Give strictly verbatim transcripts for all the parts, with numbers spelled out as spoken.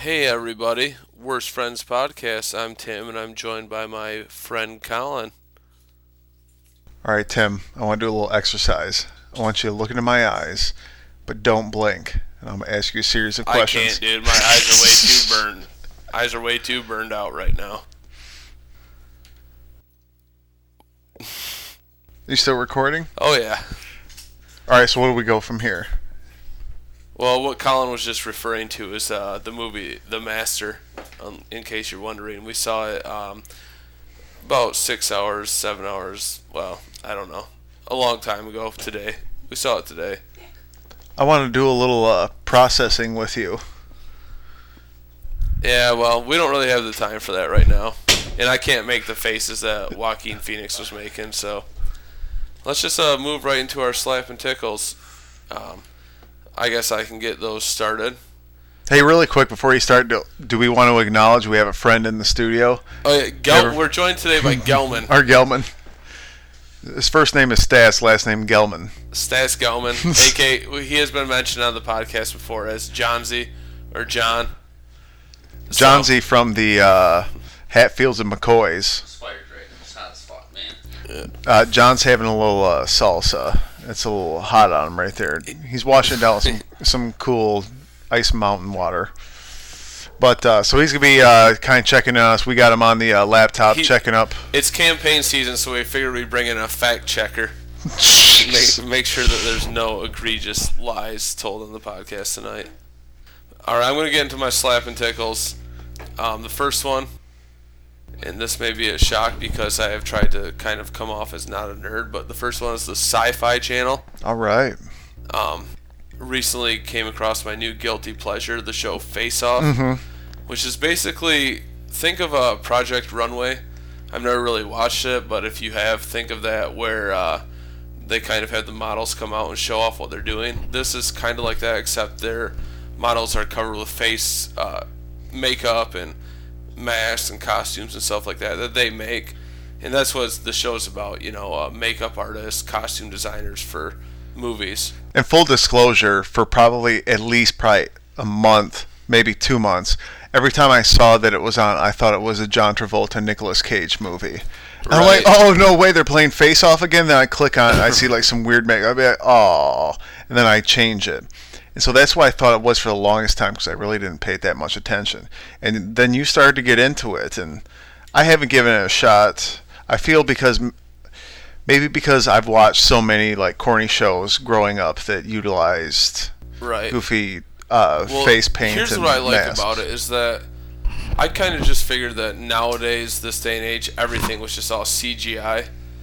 Hey everybody, Worst Friends Podcast. I'm Tim and I'm joined by my friend Colin. All right, Tim, I want to do a little exercise. I want you to look into my eyes, but don't blink. And I'm going to ask you a series of questions. I can't, dude. My eyes are way too burned. Eyes are way too burned out right now. You still recording? Oh, yeah. All right, so where do we go from here? Well, what Colin was just referring to is uh, the movie The Master, um, in case you're wondering. We saw it um, about six hours, seven hours, well, I don't know, a long time ago today. We saw it today. I want to do a little uh, processing with you. Yeah, well, we don't really have the time for that right now. And I can't make the faces that Joaquin Phoenix was making, so let's just uh, move right into our slap and tickles. Um, I guess I can get those started. Hey, really quick before you start, do, do we want to acknowledge we have a friend in the studio? Oh yeah, Gel- we're joined today by Gelman. Our Gelman. His first name is Stas, last name Gelman. Stas Gelman, a k a he has been mentioned on the podcast before as Johnsy, or John. Johnsy so. from the uh, Hatfields and McCoys. Inspired right now. It's hot as fuck, man. Yeah. Uh, John's having a little uh, salsa. It's a little hot on him right there. He's washing down some some cool ice mountain water. But uh, so he's gonna be uh, kind of checking on us. We got him on the uh, laptop he, checking up. It's campaign season, so we figured we'd bring in a fact checker. make, make sure that there's no egregious lies told on the podcast tonight. All right, I'm gonna get into my slap and tickles. Um, the first one, and this may be a shock because I have tried to kind of come off as not a nerd, but the first one is the Sci-Fi Channel. All right. Um, recently came across my new guilty pleasure, the show Face Off, mm-hmm. which is basically, think of a Project Runway. I've never really watched it, but if you have, think of that where uh, they kind of have the models come out and show off what they're doing. This is kind of like that, except their models are covered with face uh, makeup and masks and costumes and stuff like that that they make, and that's what the show's about, you know, uh, makeup artists, costume designers for movies. And full disclosure, for probably at least probably a month, maybe two months, every time I saw that it was on, I thought it was a John Travolta Nicolas Cage movie. Right. I'm like, oh no way, they're playing Face Off again. Then I click on it, I see like some weird makeup, I'd be like, oh, and then I change it. And so that's why I thought it was for the longest time, because I really didn't pay it that much attention. And then you started to get into it, and I haven't given it a shot. I feel because maybe because I've watched so many like corny shows growing up that utilized right. goofy uh, well, face paint. Here's and what I like masks. about it is that I kind of just figured that nowadays, this day and age, everything was just all C G I.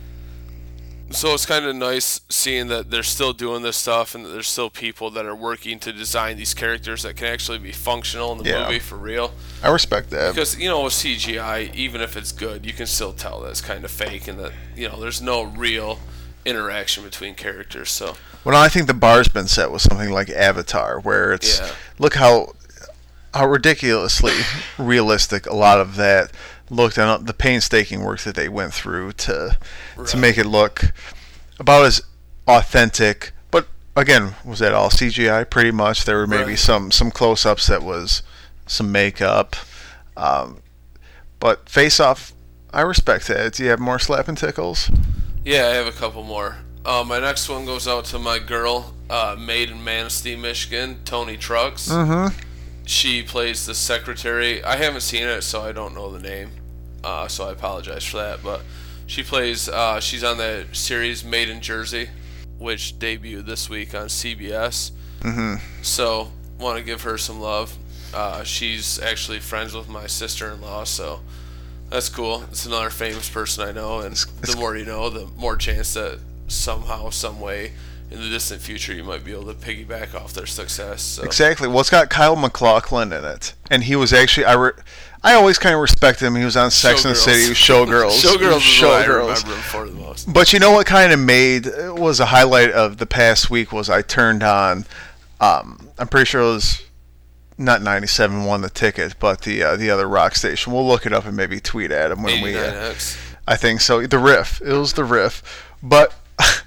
So it's kind of nice seeing that they're still doing this stuff and that there's still people that are working to design these characters that can actually be functional in the yeah. movie for real. I respect that. Because, you know, with C G I, even if it's good, you can still tell that it's kind of fake and that, you know, there's no real interaction between characters. So, well, I think the bar's been set with something like Avatar, where it's, yeah. look how how ridiculously realistic a lot of that looked, and the painstaking work that they went through to right. to make it look about as authentic. But again, was that all C G I? Pretty much. There were maybe right. some some close-ups that was some makeup. Um, but Face Off, I respect that. Do you have more slap and tickles? Yeah, I have a couple more. Uh, my next one goes out to my girl, uh, made in Manistee, Michigan, Tony Trucks. Mm-hmm. She plays the secretary. I haven't seen it, so I don't know the name. Uh, so I apologize for that. But she plays, uh, she's on the series Made in Jersey, which debuted this week on C B S. Mm-hmm. So, want to give her some love. Uh, she's actually friends with my sister-in-law, so that's cool. It's another famous person I know, and the more you know, the more chance that somehow, some way, in the distant future, you might be able to piggyback off their success. So. Exactly. Well, it's got Kyle MacLachlan in it, and he was actually I, re, I always kind of respected him. He was on Sex and the City. He was Showgirls. Showgirls is Showgirls. what I remember him for the most. But you know what kind of made was a highlight of the past week was I turned on. Um, I'm pretty sure it was not ninety-seven won the ticket, but the uh, the other rock station. We'll look it up and maybe tweet at him when we. Uh, I think so. The Riff. It was the Riff, but.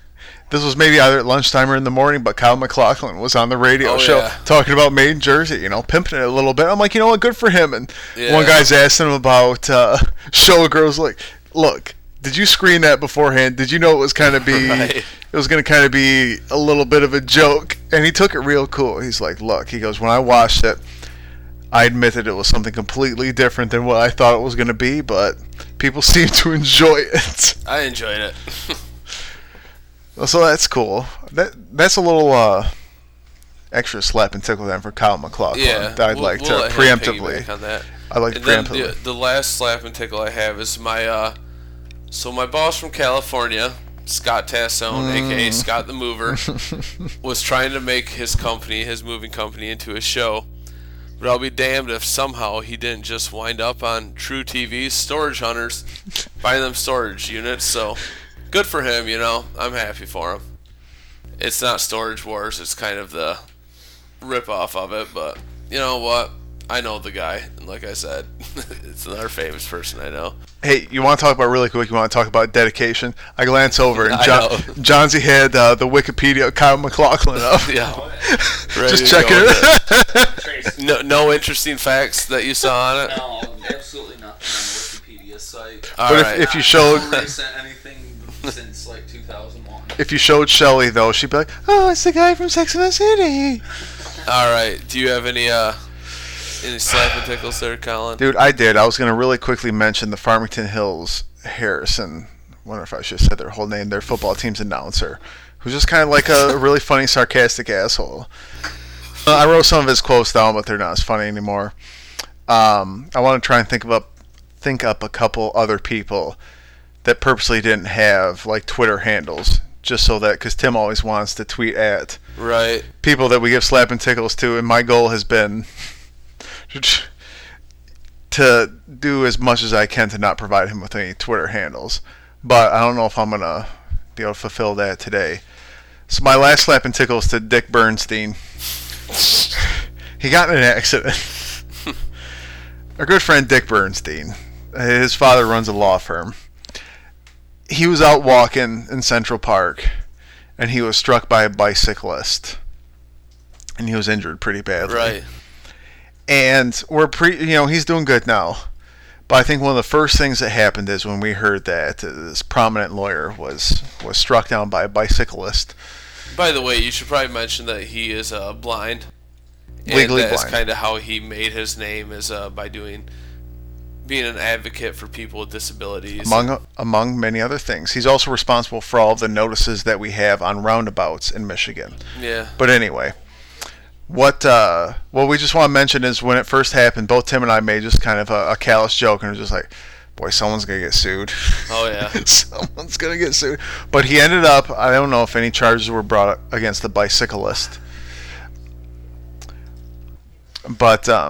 this was maybe either at lunchtime or in the morning, but Kyle MacLachlan was on the radio Oh, show yeah. talking about Made in Jersey, you know, pimping it a little bit. I'm like, you know what, good for him. And Yeah. one guy's asking him about uh, Showgirls, like, look, did you screen that beforehand? Did you know it was kind of be, Right. it was going to kind of be a little bit of a joke? And he took it real cool. He's like, look, he goes, when I watched it, I admitted it was something completely different than what I thought it was going to be, but people seem to enjoy it. I enjoyed it. So that's cool. That that's a little uh, extra slap and tickle then for Kyle MacLachlan. Yeah, that I'd we'll- like we'll to let him preemptively. piggyback on that. I'd like to And then preemptively. the, the last slap and tickle I have is my uh, so my boss from California, Scott Tassone, Mm. aka Scott the Mover, was trying to make his company, his moving company, into a show. But I'll be damned if somehow he didn't just wind up on True T V's Storage Hunters, buying them storage units. So good for him, you know. I'm happy for him. It's not Storage Wars. It's kind of the rip-off of it. But you know what? I know the guy. And like I said, it's another famous person I know. Hey, you want to talk about really quick? You want to talk about dedication? I glance over and I John, know. Johnsy had uh, the Wikipedia of Kyle MacLachlan up. Yeah. Ready Just to checking go with it. Trace. No, no interesting facts that you saw on it? No, absolutely nothing on the Wikipedia site. All But right. if, if you showed No recent anything since like two thousand one. if you showed Shelley though, she'd be like, "Oh, it's the guy from Sex and the City." All right. Do you have any uh any slap and tickles there, Colin? Dude, I did. I was going to really quickly mention the Farmington Hills Harrison. I wonder if I should have said their whole name. Their football team's announcer, who's just kind of like a really funny, sarcastic asshole. Uh, I wrote some of his quotes down, but they're not as funny anymore. Um, I want to try and think up, think up a couple other people that purposely didn't have like Twitter handles, just so that because Tim always wants to tweet at Right. people that we give slap and tickles to, and my goal has been to do as much as I can to not provide him with any Twitter handles. But I don't know if I'm going to be able to fulfill that today. So my last slap and tickle is to Dick Bernstein. He got in an accident. Our good friend Dick Bernstein, his father runs a law firm. He was out walking in Central Park, and he was struck by a bicyclist. And he was injured pretty badly. Right. And we're pre, you know, he's doing good now. But I think one of the first things that happened is when we heard that this prominent lawyer was was struck down by a bicyclist. By the way, you should probably mention that he is uh, blind. Legally and that's blind. kind of how he made his name is uh, by doing being an advocate for people with disabilities. Among among many other things, he's also responsible for all of the notices that we have on roundabouts in Michigan. Yeah. But anyway, what uh, what we just want to mention is when it first happened, both Tim and I made just kind of a, a callous joke, and it was just like, boy, someone's gonna get sued. Oh yeah. Someone's gonna get sued. But he ended up, I don't know if any charges were brought against the bicyclist. But um,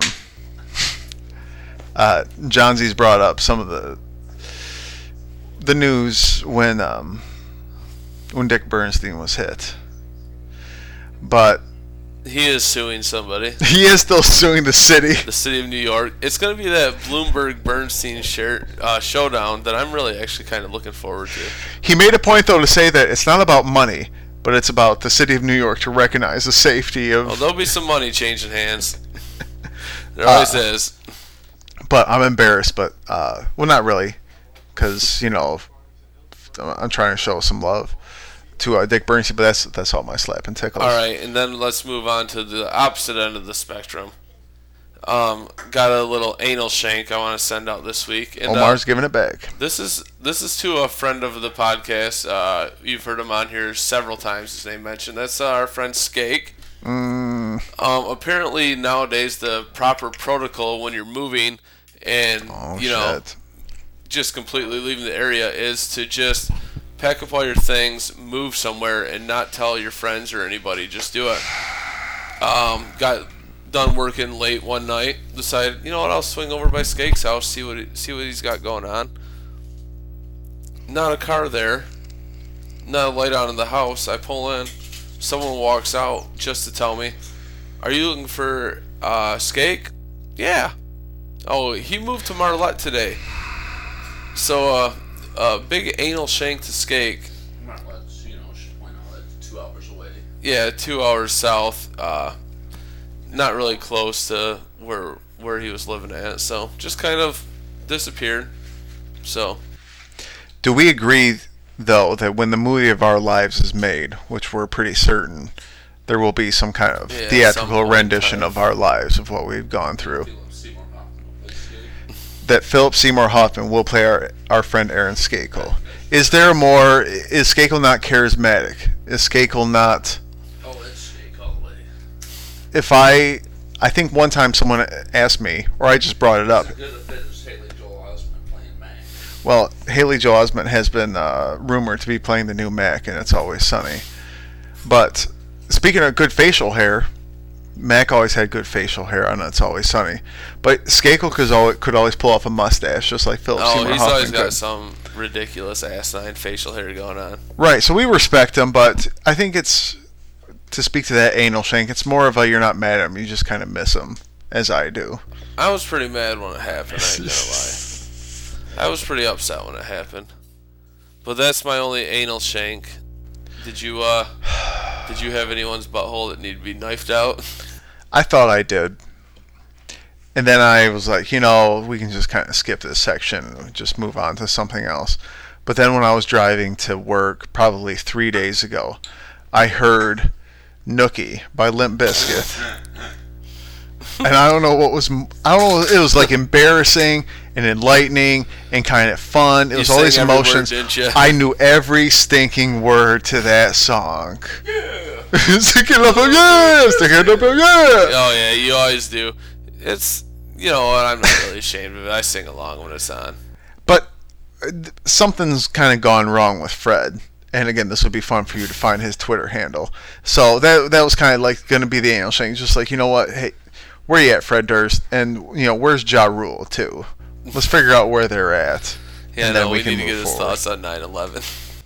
uh, Johnsy's brought up some of the the news when um, when Dick Bernstein was hit. But He is suing somebody. he is still suing the city. The city of New York. It's going to be that Bloomberg Bernstein share, uh, showdown that I'm really actually kind of looking forward to. He made a point, though, to say that it's not about money, but it's about the city of New York to recognize the safety of... Well, there'll be some money changing hands. There always Uh, is. But I'm embarrassed, but, uh, well, not really, because, you know, I'm trying to show some love to uh, Dick Bernstein, but that's that's all my slap and tickles. All right, and then let's move on to the opposite end of the spectrum. Um, got a little anal shank I want to send out this week. And, Omar's uh, giving it back. This is this is to a friend of the podcast. Uh, you've heard him on here several times. His name mentioned. That's uh, our friend Skake. Mm, Um, apparently nowadays the proper protocol when you're moving and oh, you know shit. just completely leaving the area is to just pack up all your things, move somewhere, and not tell your friends or anybody. Just do it. Um, got done working late one night. Decided, you know what? I'll swing over by Skake's house, see what he, see what he's got going on. Not a car there. Not a light on in the house. I pull in. Someone walks out just to tell me, "Are you looking for uh, Skake?" Yeah. Oh, he moved to Marlette today. So, uh, a big anal shank to Skake. Marlette's, you know, she went out Yeah, two hours south. Uh, not really close to where where he was living at. So just kind of disappeared. So. Do we agree, though, that when the movie of our lives is made, which we're pretty certain, there will be some kind of Yeah, theatrical some rendition kind of- of our lives, of what we've gone through? Philip Seymour Hoffman will play Skate. That Philip Seymour Hoffman will play our, our friend Aaron Skakel. Is there more... Is Skakel not charismatic? Is Skakel not... Oh, it's Skate all the way. If I... I think one time someone asked me, or I just brought it up. As good a fit as Haley Joel Osment playing Mac. Well, Haley Joel Osment has been uh, rumored to be playing the new Mac, and It's Always Sunny. But speaking of good facial hair, Mac always had good facial hair on It's Always Sunny. But Skakel could always, could always pull off a mustache, just like Philip Oh, Seymour he's Hoffman always got could. some ridiculous asinine facial hair going on. Right, so we respect him, but I think it's, to speak to that anal shank, it's more of a you're not mad at him, you just kind of miss him, as I do. I was pretty mad when it happened, I ain't gonna lie. I was pretty upset when it happened. But that's my only anal shank. Did you, uh, did you have anyone's butthole that needed to be knifed out? I thought I did. And then I was like, you know, we can just kind of skip this section and just move on to something else. But then when I was driving to work, probably three days ago, I heard Nookie by Limp Bizkit. And I don't know what was, I don't know, it was like embarrassing and enlightening and kind of fun. It You was all these sang every word, emotions. didn't you? I knew every stinking word to that song. Yeah. Stick it up, yeah! Stick it up, yeah! Oh yeah, you always do. It's, you know what, I'm not really ashamed of it. I sing along when it's on. But uh, th- something's kind of gone wrong with Fred. And again, this would be fun for you to find his Twitter handle. So that that was kind of like going to be the anal thing. Just like, you know what, hey, where you at, Fred Durst? And, you know, where's Ja Rule, too? Let's figure out where they're at. Yeah, and no, then we, we can need to move get his forward. thoughts on nine eleven.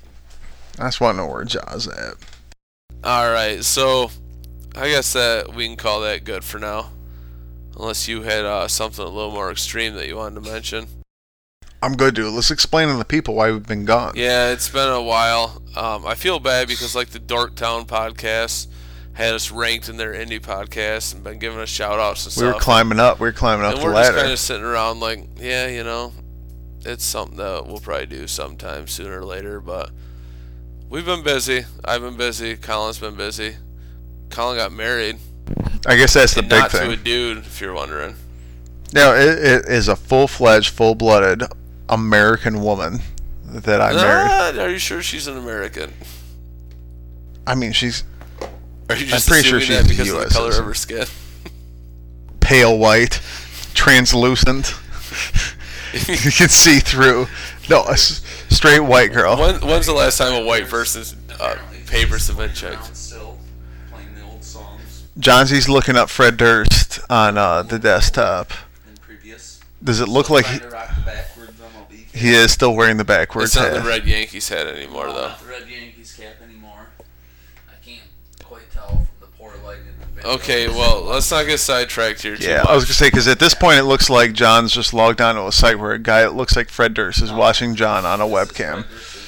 I just want to know where Ja's at. Alright, so I guess that we can call that good for now. Unless you had uh, something a little more extreme that you wanted to mention. I'm good, dude. Let's explain to the people why we've been gone. Yeah, it's been a while. Um, I feel bad because like the Dorktown podcast had us ranked in their indie podcast and been giving us shout outs and we stuff. were climbing up. We were climbing up and the we're just ladder. kind of sitting around like, yeah, you know, it's something that we'll probably do sometime sooner or later. But we've been busy. I've been busy. Colin's been busy. Colin got married. I guess that's the And big not thing. to a dude, if you're wondering. No, it, it is a full-fledged, full-blooded American woman that I married. Ah, are you sure she's an American? I mean, she's Are you just pretty sure assuming she's that a because U of S the color citizen. of her skin? pale white, translucent. You can see through. No, a s- straight white girl. When, when's the last time a white person's uh, papers have been checked? Around Still playing the old songs Johnsy's looking up Fred Durst on uh, the desktop. in previous. Does it look like he, Trying to rock the backwards M L B. he is still wearing the backwards It's not hat? the red Yankees hat anymore, No, though. not the red Yankees cap anymore. I can't quite tell from the poor light in the video. Okay, well, let's not get sidetracked here too Yeah, much. I was gonna say because at this point it looks like John's just logged onto a site where a guy that looks like Fred Durst is watching John on a webcam.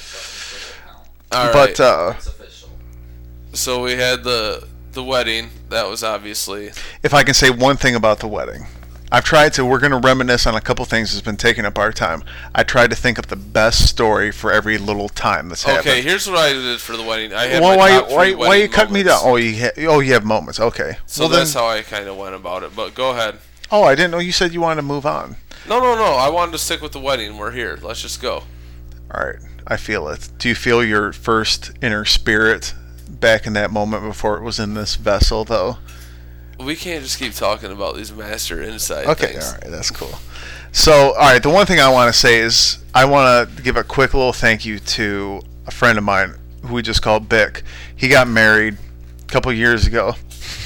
All right. But uh, It's official. So we had the the wedding. That was obviously if I can say one thing about the wedding, I've tried to. We're gonna reminisce on a couple things that's been taking up our time. I tried to think of the best story for every little time that's happened. okay. Here's what I did for the wedding. I had Well, my why, top why, three why wedding you cut me down? moments. Oh, you ha- oh you have moments. Okay. So well, that's then, how I kind of went about it. But go ahead. oh, I didn't know you said you wanted to move on. No, no, no. I wanted to stick with the wedding. We're here. Let's just go. All right, I feel it. Do you feel your first inner spirit back in that moment before it was in this vessel, though? We can't just keep talking about these master inside Okay, things. all right, that's cool. So, all right, the one thing I want to say is I want to give a quick little thank you to a friend of mine who we just called Bick. He got married a couple years ago,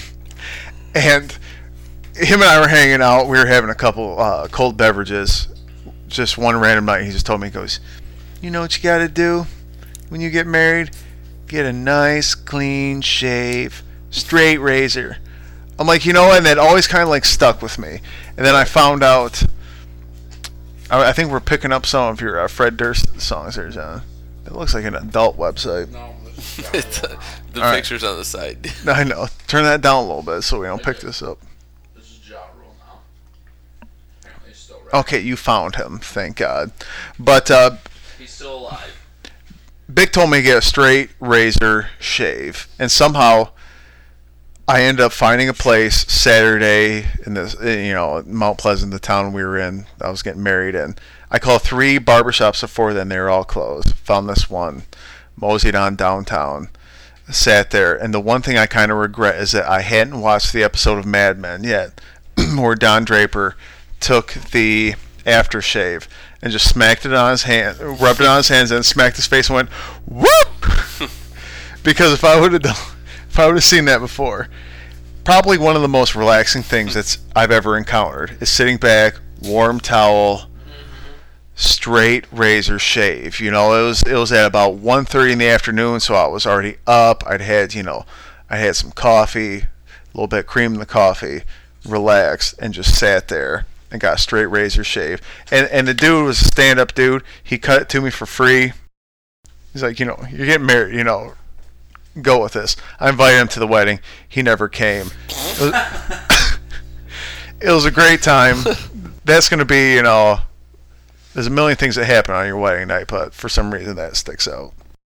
and him and I were hanging out. We were having a couple uh, cold beverages. Just one random night, he just told me, he goes, "You know what you got to do when you get married? Get a nice, clean shave, straight razor." I'm like, you know, and that always kind of like stuck with me. And then I found out, I, I think we're picking up some of your uh, Fred Durst songs there, John. It looks like an adult website. No, this It's, uh, the All right. picture's on the side. I know. Turn that down a little bit so we don't pick this up. This is Ja Rule now. Apparently he's still right. Okay, you found him. Thank God. But uh, He's still alive. Bick told me to get a straight razor shave, and somehow I ended up finding a place Saturday in this, you know, Mount Pleasant, the town we were in. I was getting married in. I called three barbershops before then. They were all closed. Found this one, moseyed on downtown, sat there, and the one thing I kind of regret is that I hadn't watched the episode of Mad Men yet, where Don Draper took the aftershave and just smacked it on his hand, rubbed it on his hands, and smacked his face and went, whoop! Because if I would have done, if I would have seen that before, probably one of the most relaxing things that's I've ever encountered is sitting back, warm towel, straight razor shave. You know, it was it was at about one thirty in the afternoon, so I was already up. I'd had, you know, I had some coffee, a little bit of cream in the coffee, relaxed, and just sat there and got a straight razor shave. And and the dude was a stand-up dude. He cut it to me for free. He's like, you know, you're getting married, you know, go with this. I invited him to the wedding. He never came. It was, it was a great time. That's going to be, you know, there's a million things that happen on your wedding night, but for some reason that sticks out.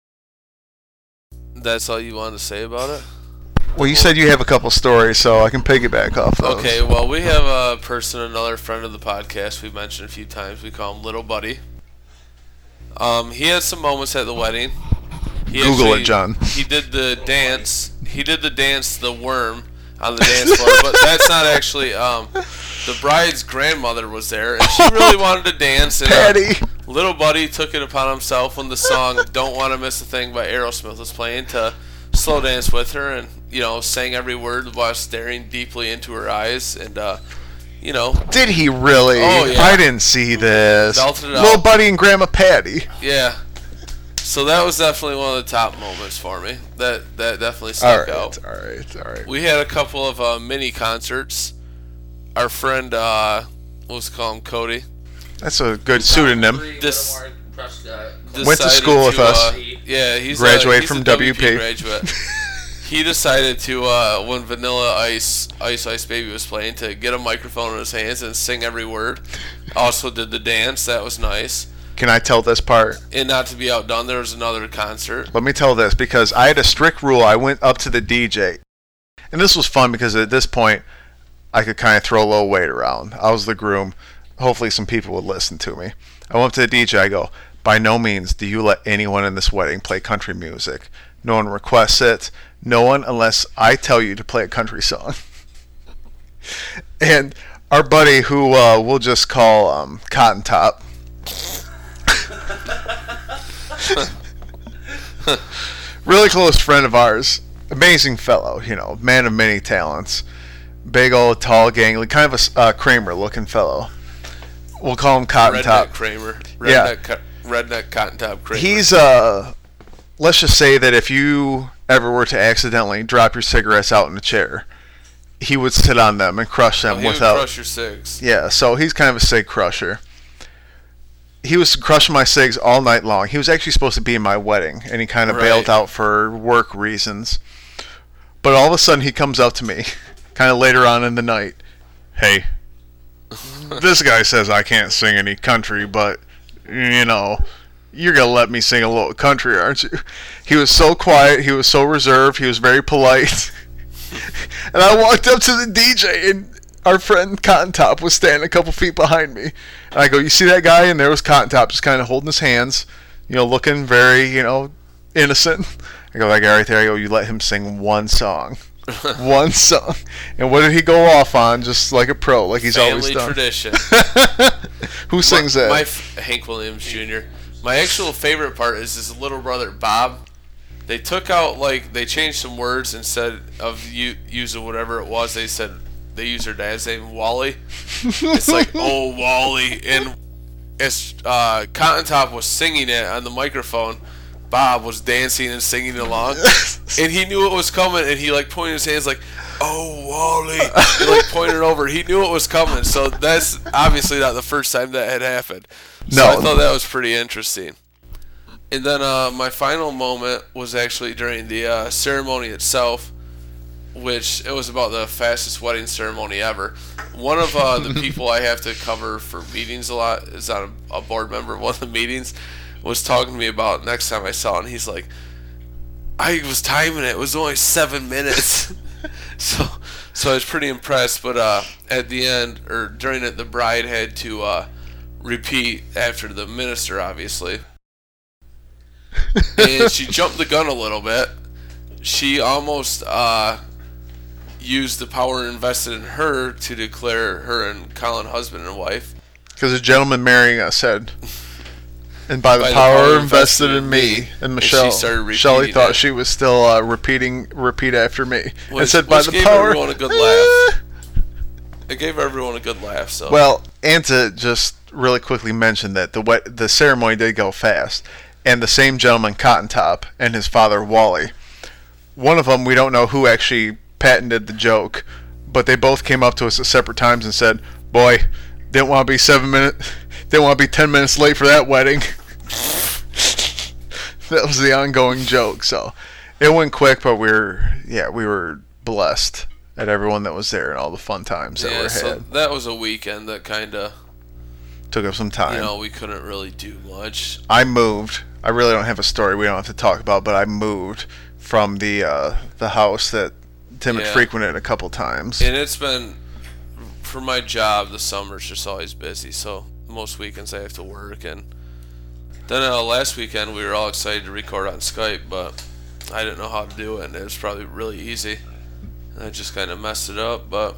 That's all you wanted to say about it? Well, you said you have a couple stories, so I can piggyback off those. Okay, well, we have a person, another friend of the podcast we've mentioned a few times. We call him Little Buddy. Um, he had some moments at the wedding. He Google actually, it, John. He did the dance. He did the dance, the worm, on the dance floor. But that's not actually. Um, the bride's grandmother was there, and she really wanted to dance. And, Patty. Uh, Little Buddy took it upon himself when the song "Don't Want to Miss a Thing" by Aerosmith was playing to slow dance with her, and you know, sang every word while staring deeply into her eyes, and uh, you know. Did he really? Oh, yeah. I didn't see this. Belted it out. Little Buddy and Grandma Patty. Yeah. So that was definitely one of the top moments for me. That that definitely All stuck right, out. all right, all right. We had a couple of uh, mini concerts. Our friend, uh, let's call him Cody. That's a good pseudonym. This- Went to decided school with to, us. Uh, yeah, he's Graduated a, he's from a W P. graduate. He decided to, uh, when Vanilla Ice, Ice Ice Baby was playing, to get a microphone in his hands and sing every word. Also did the dance. That was nice. Can I tell this part? And not to be outdone, there was another concert. Let me tell this, because I had a strict rule. I went up to the D J. And this was fun because at this point, I could kind of throw a little weight around. I was the groom. Hopefully some people would listen to me. I went up to the D J. I go, by no means do you let anyone in this wedding play country music. No one requests it. No one unless I tell you to play a country song. And our buddy, who uh, we'll just call um, Cotton Top, really close friend of ours, amazing fellow, you know, man of many talents, big old tall gangly, kind of a uh, Kramer looking fellow. We'll call him Cotton Redneck Top. Kramer. Yeah. Redneck, co- redneck Cotton Top Kramer. He's uh, let's just say that if you ever were to accidentally drop your cigarettes out in a chair, he would sit on them and crush them oh, he without. would crush your cigs. Yeah, so he's kind of a cig crusher. He was crushing my cigs all night long. He was actually supposed to be in my wedding, and he kind of Right. bailed out for work reasons. But all of a sudden, he comes up to me, kind of later on in the night. Hey, this guy says I can't sing any country, but, you know, you're going to let me sing a little country, aren't you? He was so quiet. He was so reserved. He was very polite. And I walked up to the D J, and our friend Cotton Top was standing a couple feet behind me. And I go, you see that guy? And there was Cotton Top just kind of holding his hands, you know, looking very, you know, innocent. I go, that guy right there, I go, you let him sing one song. One song. And what did he go off on? Just like a pro, like he's Family always done. tradition. Who sings my, that? My f- Hank Williams Junior My actual favorite part is his little brother Bob. They took out, like, they changed some words instead of you using whatever it was. They said they used their dad's name, Wally. It's like, oh, Wally. And as uh, Cotton Top was singing it on the microphone, Bob was dancing and singing along. And he knew it was coming, and he, like, pointed his hands like, oh, Wally. And, like, pointed over. He knew it was coming. So that's obviously not the first time that had happened. So No. I thought that was pretty interesting. And then uh, my final moment was actually during the uh, ceremony itself, which it was about the fastest wedding ceremony ever. One of uh, the people I have to cover for meetings a lot is on a, a board member of one of the meetings, was talking to me about next time I saw it, and he's like, I was timing it. It was only seven minutes. so so I was pretty impressed. But uh, at the end, or during it, the bride had to uh, repeat after the minister, obviously. And she jumped the gun a little bit. She almost uh, used the power invested in her to declare her and Colin husband and wife. Because a gentleman marrying us said, and by the, By the power, power invested, invested in in me. me. And And Michelle, she started repeating Shelley thought it. she was still uh, repeating, repeat after me. and Which- said, by which the gave power. everyone a good Eh. laugh. It gave everyone a good laugh. So Well, and to just really quickly mention that the wet, the ceremony did go fast, and the same gentleman, Cotton Top, and his father, Wally. One of them, we don't know who actually patented the joke, but they both came up to us at separate times and said, "Boy, didn't want to be seven minutes, didn't want to be ten minutes late for that wedding." That was the ongoing joke. So it went quick, but we were, yeah, we were blessed at everyone that was there and all the fun times that yeah, were so had. that was a weekend that kind of, Took up some time. you know, we couldn't really do much. I moved. I really don't have a story we don't have to talk about, but I moved from the uh, the house that Tim had Yeah. frequented a couple times. And it's been, for my job, the summer's just always busy. So most weekends I have to work. And then uh, last weekend we were all excited to record on Skype, but I didn't know how to do it. And it was probably really easy. And I just kind of messed it up. But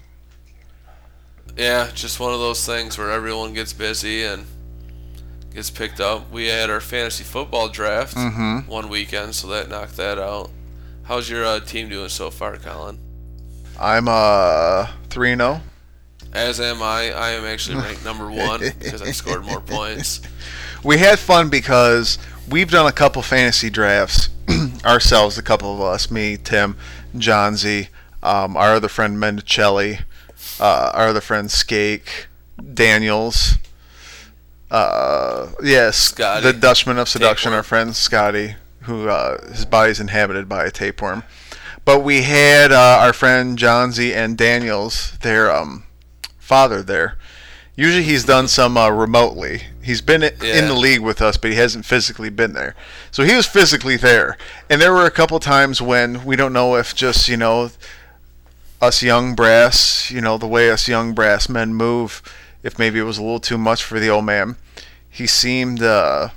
yeah, just one of those things where everyone gets busy and gets picked up. We had our fantasy football draft Mhm. one weekend, so that knocked that out. How's your uh, team doing so far, Colin? I'm uh three and zero. As am I. I am actually ranked number one because I scored more points. We had fun because we've done a couple fantasy drafts ourselves. A couple of us, me, Tim, John Z, um, our other friend Mendicelli, uh, our other friend Skake, Daniels. Uh, yes, Scotty. the Dutchman of Seduction, Tapeworm. our friend Scotty, who uh, his body's inhabited by a tapeworm. But we had uh, our friend John Z and Daniels, their um, father there. Usually he's done some uh, remotely. He's been i- in Yeah. the league with us, but he hasn't physically been there. So he was physically there. And there were a couple times when we don't know if just, you know, us young brass, you know, the way us young brass men move, if maybe it was a little too much for the old man. He seemed, uh,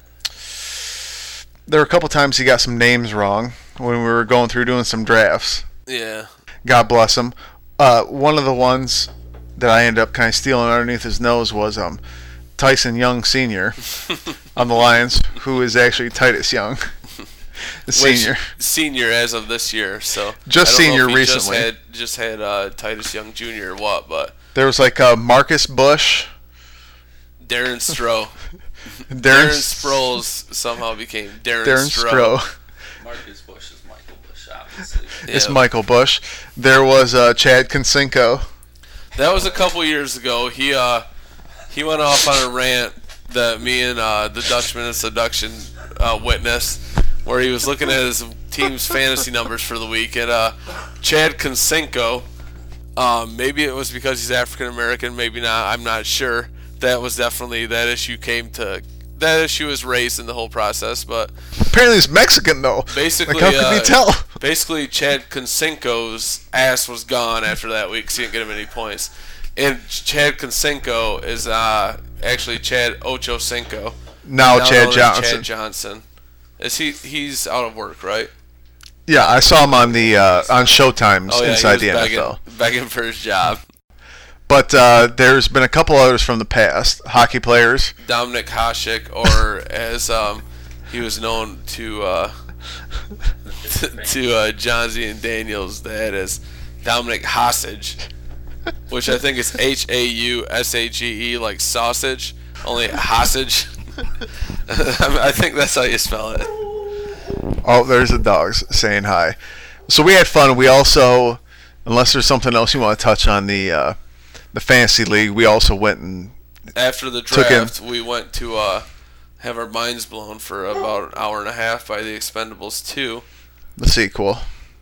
there were a couple times he got some names wrong when we were going through doing some drafts. Yeah. God bless him. Uh, one of the ones that I ended up kind of stealing underneath his nose was um, Tyson Young Senior on the Lions, who is actually Titus Young, the senior. Which, senior as of this year. So Just I don't know senior if he recently. Just had, just had uh, Titus Young Junior or what, but There was like uh, Marcus Bush, Darren Stroh. Darren, Darren Sproles somehow became Darren, Darren Stroh. Stroh. Marcus Bush is Michael Bush, obviously. It's Yeah. Michael Bush. There was uh, Chad Konsinko. That was a couple years ago. He uh he went off on a rant that me and uh, the Dutchman of Seduction uh, witnessed, where he was looking at his team's fantasy numbers for the week. And uh, Chad Konsinko, um, maybe it was because he's African American, maybe not. I'm not sure. That was definitely that issue came to that issue was raised in the whole process, but Apparently he's Mexican though. basically, Like how can uh, you tell? Basically, Chad Konsinko's ass was gone after that week because he didn't get him any points. And Chad Konsinko is uh, actually Chad Ochocinco. Now now Chad known as Johnson. Chad Johnson. Is he? He's out of work, right? Yeah, I saw him on the uh, on Showtimes Oh yeah, inside he the was N F L. begging, begging for his job. But uh, there's been a couple others from the past, hockey players. Dominic Hasek, or as um, he was known to uh, to, to uh, John Z and Daniels, that is Dominic Hasage, which I think is H A U S A G E, like sausage, only Hasage. I think that's how you spell it. Oh, there's the dogs saying hi. So we had fun. We also, unless there's something else you want to touch on the uh, the fantasy league, we also went and After the Took him. draft, we went to uh, have our minds blown for about an hour and a half by The Expendables two. The sequel.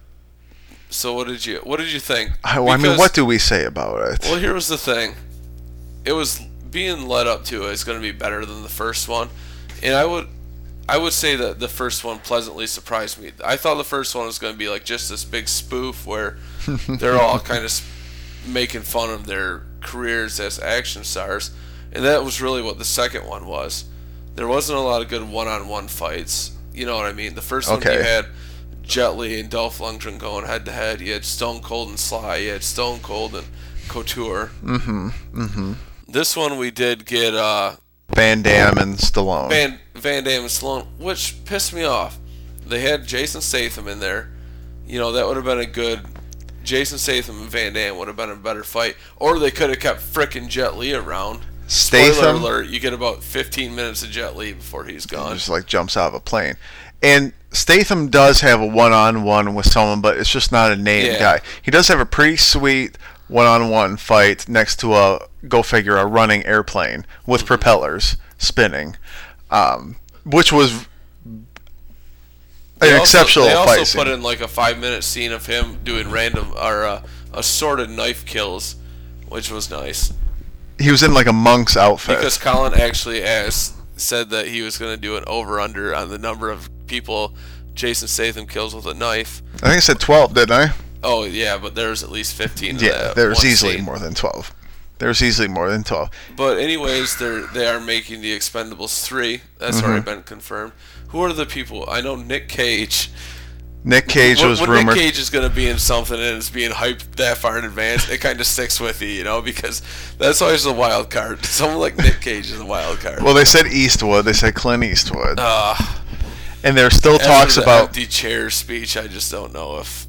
So what did you what did you think? I, well, I mean, what do we say about it? Well, here was the thing. It was being led up to it's going to be better than the first one, and I would I would say that the first one pleasantly surprised me. I thought the first one was going to be like just this big spoof where they're all kind of making fun of their careers as action stars, and that was really what the second one was. There wasn't a lot of good one-on-one fights. You know what I mean? The first Okay. one you had Jet Li and Dolph Lundgren going head to head. You had Stone Cold and Sly. You had Stone Cold and Couture. Mm-hmm. Mm-hmm. This one we did get uh, Van Damme and Stallone. Van Van Damme and Stallone, which pissed me off. They had Jason Statham in there. You know, that would have been a good. Jason Statham and Van Damme would have been a better fight. Or they could have kept frickin' Jet Li around. Statham. Spoiler alert, you get about fifteen minutes of Jet Li before he's gone. Just like jumps out of a plane. And Statham does have a one-on-one with someone, but it's just not a named Yeah. guy. He does have a pretty sweet one-on-one fight next to a, go figure, a running airplane with Mm-hmm. propellers spinning, um, which was an They also- exceptional They fight also scene. put in like a five-minute scene of him doing random or uh, assorted knife kills, which was nice. He was in like a monk's outfit. Because Colin actually asked, said that he was going to do an over-under on the number of people Jason Statham kills with a knife. I think I said twelve, didn't I? Oh, yeah, but there's at least fifteen of Yeah, that there's one easily scene. more than twelve. There's easily more than twelve. But anyways, they're they are making the Expendables three. That's Mm-hmm. already been confirmed. Who are the people? I know Nick Cage. Nick Cage when, was when rumored. Nick Cage is going to be in something and it's being hyped that far in advance, it kind of sticks with you, you know, because that's always a wild card. Someone like Nick Cage is a wild card. Well, they said Eastwood. They said Clint Eastwood. uh, and there's still After talks the about. empty chair speech. I just don't know if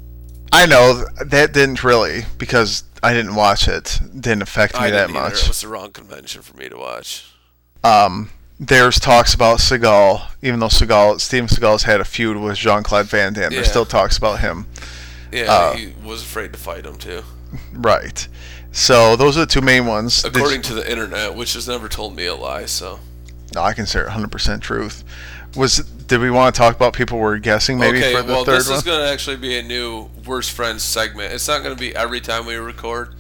I know that didn't really, because I didn't watch it. Didn't affect me I that didn't either. much. It was the wrong convention for me to watch. Um, there's talks about Seagal, even though Seagal, Steven Seagal's had a feud with Jean-Claude Van Damme. Yeah. There's still talks about him. Yeah, Uh, he was afraid to fight him too, Right. So those are the two main ones. Did according you- to the internet, which has never told me a lie. So no, I consider it one hundred percent truth. Was did we want to talk about people we're guessing maybe okay, for the well, third this one? is going to actually be a new Worst Friends segment. It's not going to be every time we record,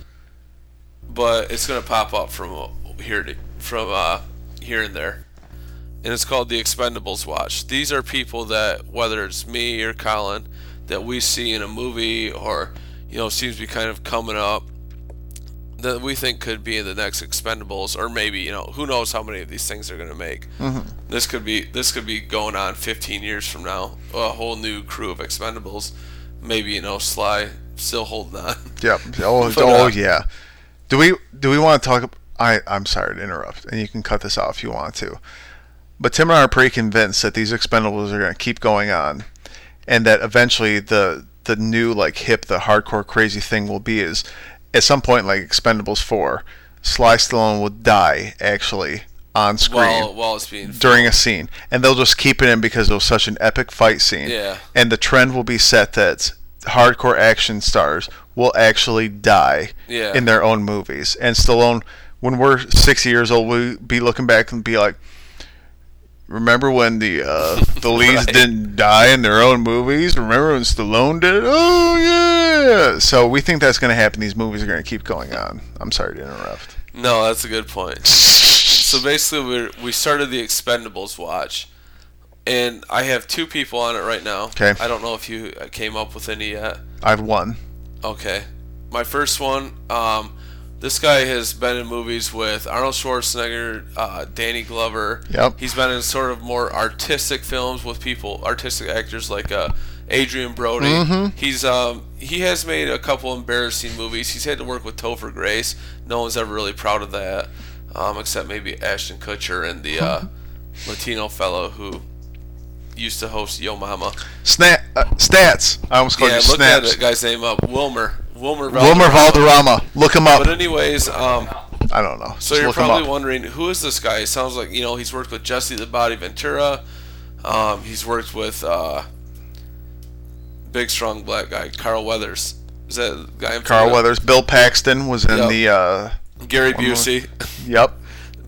but it's going to pop up from here to, from uh, here and there. And it's called the Expendables Watch. These are people that, whether it's me or Colin, that we see in a movie or, you know, seems to be kind of coming up, that we think could be in the next Expendables, or maybe, you know, who knows how many of these things they're going to make. Mm-hmm. This could be this could be going on fifteen years from now, a whole new crew of Expendables. Maybe, you know, Sly still holding on. Yep. Oh, But, oh uh, yeah. Do we do we want to talk? I I'm sorry to interrupt, and you can cut this off if you want to. But Tim and I are pretty convinced that these Expendables are going to keep going on, and that eventually the the new like hip, the hardcore crazy thing will be is at some point like Expendables four, Sly Stallone will die actually on screen While while it's being during a scene, and they'll just keep it in because it was such an epic fight scene. Yeah. And the trend will be set that hardcore action stars will actually die Yeah. in their own movies. And Stallone, when we're sixty years old, we'll be looking back and be like, remember when the uh, the leads Right. didn't die in their own movies? Remember when Stallone did it? Oh, yeah! So we think that's going to happen. These movies are going to keep going on. I'm sorry to interrupt. No, that's a good point. So basically, we we started the Expendables watch, and I have two people on it right now. Okay. I don't know if you came up with any yet. I've won. Okay. My first one, um, this guy has been in movies with Arnold Schwarzenegger, uh, Danny Glover. Yep. He's been in sort of more artistic films with people, artistic actors like uh, Adrian Brody. Mm-hmm. He's um, he has made a couple embarrassing movies. He's had to work with Topher Grace. No one's ever really proud of that, um, except maybe Ashton Kutcher and the uh, Latino fellow who used to host Yo Mama. Snap uh, stats. I almost called Yeah, you look that snaps. guy's name up. Wilmer. Wilmer Wilmer Valderrama. Look him up. But anyways, um, I don't know. so Just you're look him probably up. wondering, who is this guy? It sounds like, you know, he's worked with Jesse the Body Ventura. Um, he's worked with uh, big, strong black guy, Carl Weathers. Is that the guy? I'm Carl thinking of? Weathers. Bill Paxton was in Yep. the. Uh, Gary One more. Busey. yep.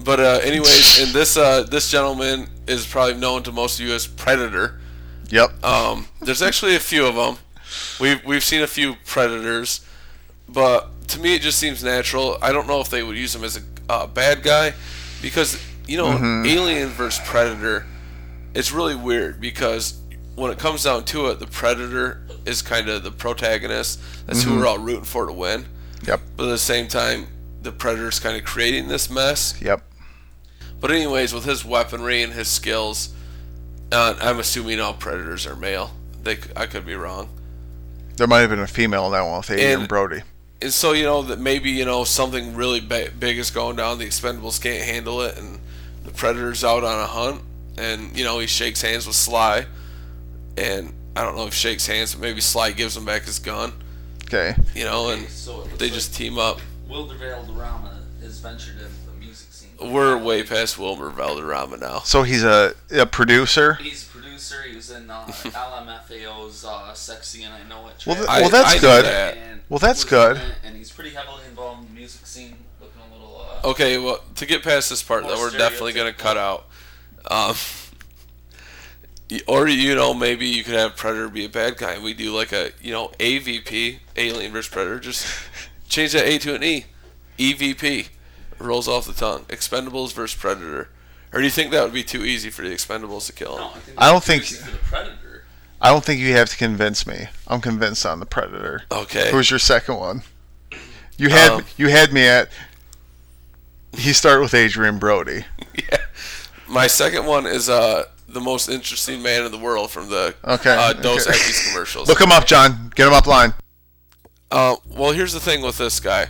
But uh, anyways, and this uh, this gentleman is probably known to most of you as Predator. Yep. Um, there's actually a few of them. We've we've seen a few Predators, but to me it just seems natural. I don't know if they would use him as a uh, bad guy, because you know, Mm-hmm. Alien versus Predator, it's really weird because when it comes down to it, the Predator is kind of the protagonist. That's Mm-hmm. who we're all rooting for to win. Yep. But at the same time, the Predator's kind of creating this mess. Yep. But anyways, with his weaponry and his skills, uh, I'm assuming all Predators are male. They, c- I could be wrong. There might have been a female in that one with Adrian And- Brody. And so, you know, that maybe, you know, something really ba- big is going down. The Expendables can't handle it. And the Predator's out on a hunt. And, you know, he shakes hands with Sly. And I don't know if he shakes hands, but maybe Sly gives him back his gun. Okay. You know, and Okay, so it looks they like just team up. Wilder Valderrama has ventured into the music scene. We're way past Wilmer Valderrama now. So he's a, a producer. He's a producer. He was in uh, L M F A O's uh, "Sexy and I Know It." Well, track. th- I- well, that's I knew good. that. And Well, that's was good. in it, And he's pretty heavily involved in the music scene. Looking a little. Uh, Okay, well, to get past this part More that we're definitely going to stereotypical. cut out. Um, y- or, you know, maybe you could have Predator be a bad guy. We do like a, you know, A V P, Alien versus Predator. Just change that A to an E. E V P. Rolls off the tongue. Expendables versus Predator. Or do you think that would be too easy for the Expendables to kill him? no, I, think I don't that's think- too easy for the Predator. I don't think you have to convince me. I'm convinced on the Predator. Okay. Who's your second one? You had Um, you had me at. He started with Adrian Brody. Yeah. My second one is uh, the most interesting man in the world from the Okay, uh, Dos okay. Equis commercials. Look him up, John. Get him up line. Uh, well, here's the thing with this guy.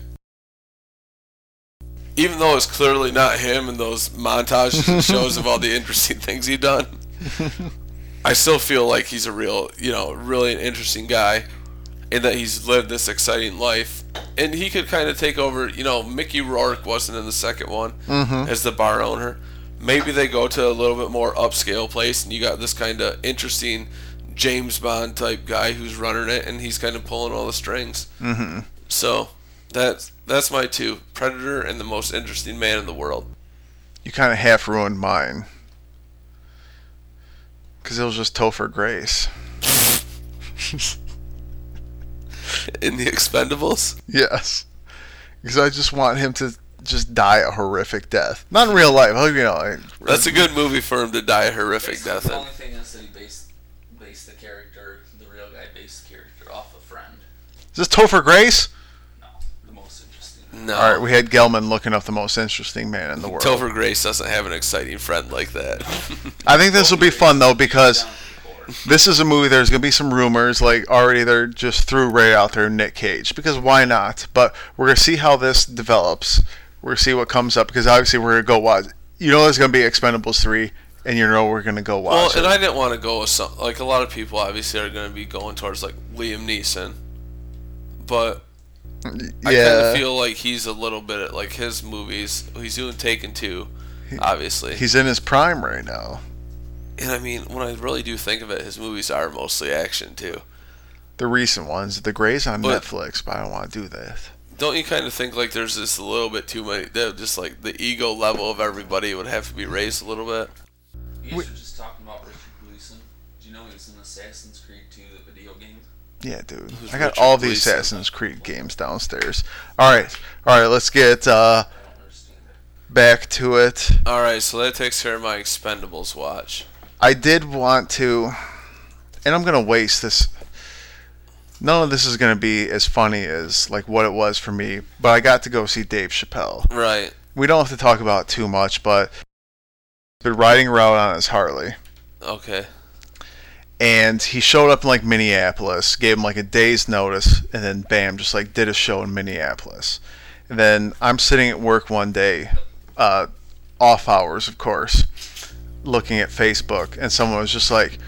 Even though it's clearly not him in those montages and shows of all the interesting things he's done, I still feel like he's a real, you know, really an interesting guy, and that he's lived this exciting life. And he could kind of take over, you know, Mickey Rourke wasn't in the second one Mm-hmm. as the bar owner. Maybe they go to a little bit more upscale place, and you got this kind of interesting James Bond type guy who's running it, and he's kind of pulling all the strings. Mm-hmm. So that's that's my two: Predator and the most interesting man in the world. You kind of half ruined mine. Because it was just Topher Grace. In the Expendables. Yes. Because I just want him to just die a horrific death. Not in real life. oh, You know, like, That's a good movie for him to die a horrific Basically, death the in. only thing is that he based based the character, the real guy based the character off a friend. is this Topher Grace? No, the most interesting. No. All right, we had Gelman looking up the most interesting man in the world. Topher Grace doesn't have an exciting friend like that. I think this will be fun, though, because Down to the core. this is a movie, there's going to be some rumors, like already they're just threw right out there, Nick Cage, because why not? But we're going to see how this develops. We're going to see what comes up, because obviously we're going to go watch. You know there's going to be Expendables three, and you know we're going to go Well, watch and it. I didn't want to go with some, like a lot of people obviously are going to be going towards like Liam Neeson, but I kind yeah, of feel like he's a little bit like his movies. He's doing Taken two, obviously. he's in his prime right now. And I mean, when I really do think of it, his movies are mostly action too. The recent ones, The Grey's on But- Netflix, but I don't want to do that. Don't you kind of think like there's just a little bit too many, that just like the ego level of everybody would have to be raised a little bit? You guys Wait. were just talking about Richard Gleason. Do you know he was in Assassin's Creed two, the video game? Yeah, dude. Who's I got Richard all the Gleason? Assassin's Creed games downstairs. All right, all right. Let's get uh, I don't understand it. back to it. All right, so that takes care of my Expendables watch. I did want to, and I'm gonna waste this. None of this is gonna be as funny as like what it was for me, but I got to go see Dave Chappelle. Right. We don't have to talk about it too much, but been riding around on his Harley, Okay. and he showed up in like Minneapolis, gave him like a day's notice, and then bam, just like did a show in Minneapolis. And then I'm sitting at work one day, uh, off hours, of course, looking at Facebook, and someone was just like,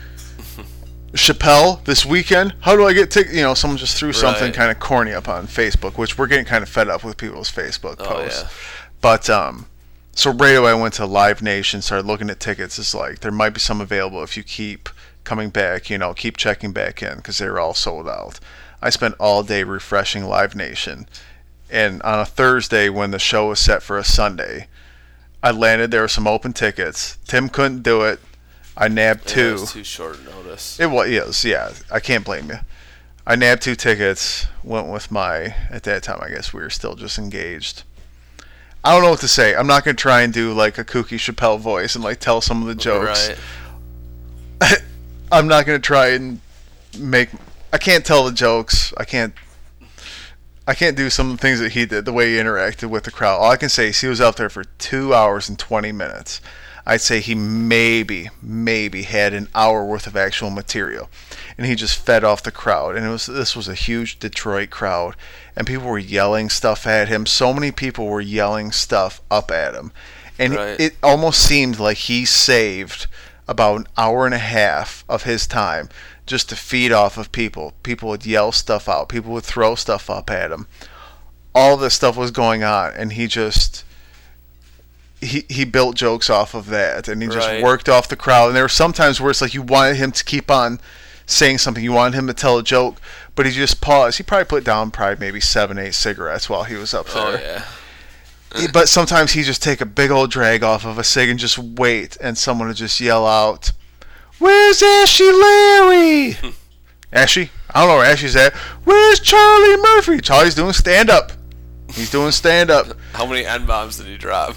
Chappelle this weekend, how do I get tickets? You know, someone just threw something Right. kind of corny up on Facebook, which we're getting kind of fed up with people's Facebook Oh, posts. yeah. But um, so right away I went to Live Nation, started looking at tickets. It's like there might be some available if you keep coming back, you know, keep checking back in because they were all sold out. I spent all day refreshing Live Nation, and on a Thursday when the show was set for a Sunday, I landed. There were some open tickets. Tim couldn't do it. I nabbed Yeah, two. it was too short notice. It was, yes, yeah. I can't blame you. I nabbed two tickets. Went with my. At that time, I guess we were still just engaged. I don't know what to say. I'm not gonna try and do like a kooky Chappelle voice and like tell some of the jokes. Right. I'm not gonna try and make. I can't tell the jokes. I can't. I can't do some of the things that he did, the way he interacted with the crowd. All I can say is he was out there for two hours and twenty minutes. I'd say he maybe, maybe had an hour worth of actual material, and he just fed off the crowd. And it was this was a huge Detroit crowd, and people were yelling stuff at him. So many people were yelling stuff up at him, and Right. it almost seemed like he saved about an hour and a half of his time just to feed off of people. People would yell stuff out. People would throw stuff up at him. All this stuff was going on, and he just he he built jokes off of that, and he just Right. worked off the crowd. And there were some times where it's like you wanted him to keep on saying something, you wanted him to tell a joke, but he just paused. He probably put down probably maybe seven, eight cigarettes while he was up Oh there. yeah. But sometimes he just take a big old drag off of a cig and just wait, and someone would just yell out, "Where's Ashy Larry?" Ashy? I don't know where Ashy's at. "Where's Charlie Murphy?" Charlie's doing stand up. He's doing stand up. How many N bombs did he drop?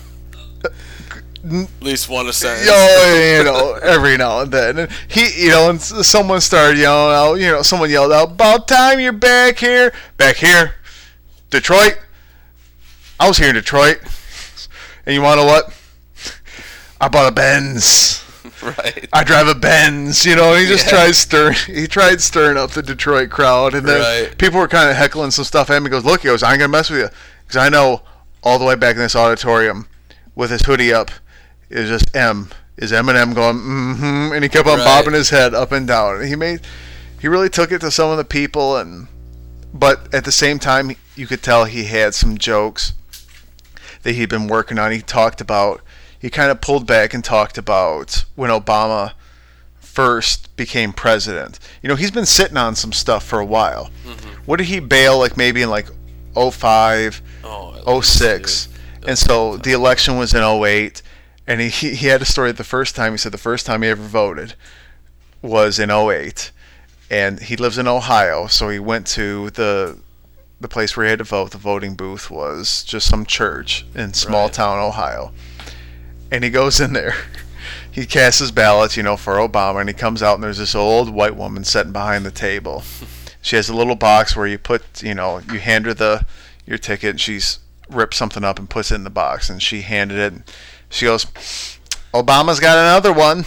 At least one a sentence. Yo, you know, every now and then. And he, you know, and s- someone started yelling out, you know, someone yelled out, "About time you're back here." Back here? Detroit? I was here in Detroit. And you want to know what? I bought a Benz. Right. I drive a Benz, you know, and he just Yeah. tried stirring, he tried stirring up the Detroit crowd, and then Right. people were kind of heckling some stuff at him. He goes, "Look," he goes, "I ain't gonna mess with you, because I know all the way back in this auditorium, with his hoodie up, is just M, is Eminem going, mm-hmm," and he kept on Right. bobbing his head up and down. And he made, he really took it to some of the people, and but at the same time, you could tell he had some jokes that he'd been working on. He talked about. He kind of pulled back and talked about when Obama first became president. You know, he's been sitting on some stuff for a while. Mm-hmm. What did he bail, like maybe in like oh five, Oh, at oh least, six? dude. And so the election was in oh eight. And he, he he had a story the first time. He said the first time he ever voted was in oh eight. And he lives in Ohio, so he went to the the place where he had to vote. The voting booth was just some church in small Right. town Ohio. And he goes in there. He casts his ballot, you know, for Obama, and he comes out, and there's this old white woman sitting behind the table. She has a little box where you put, you know, you hand her the your ticket, and she's ripped something up and puts it in the box, and she handed it. And she goes, "Obama's got another one."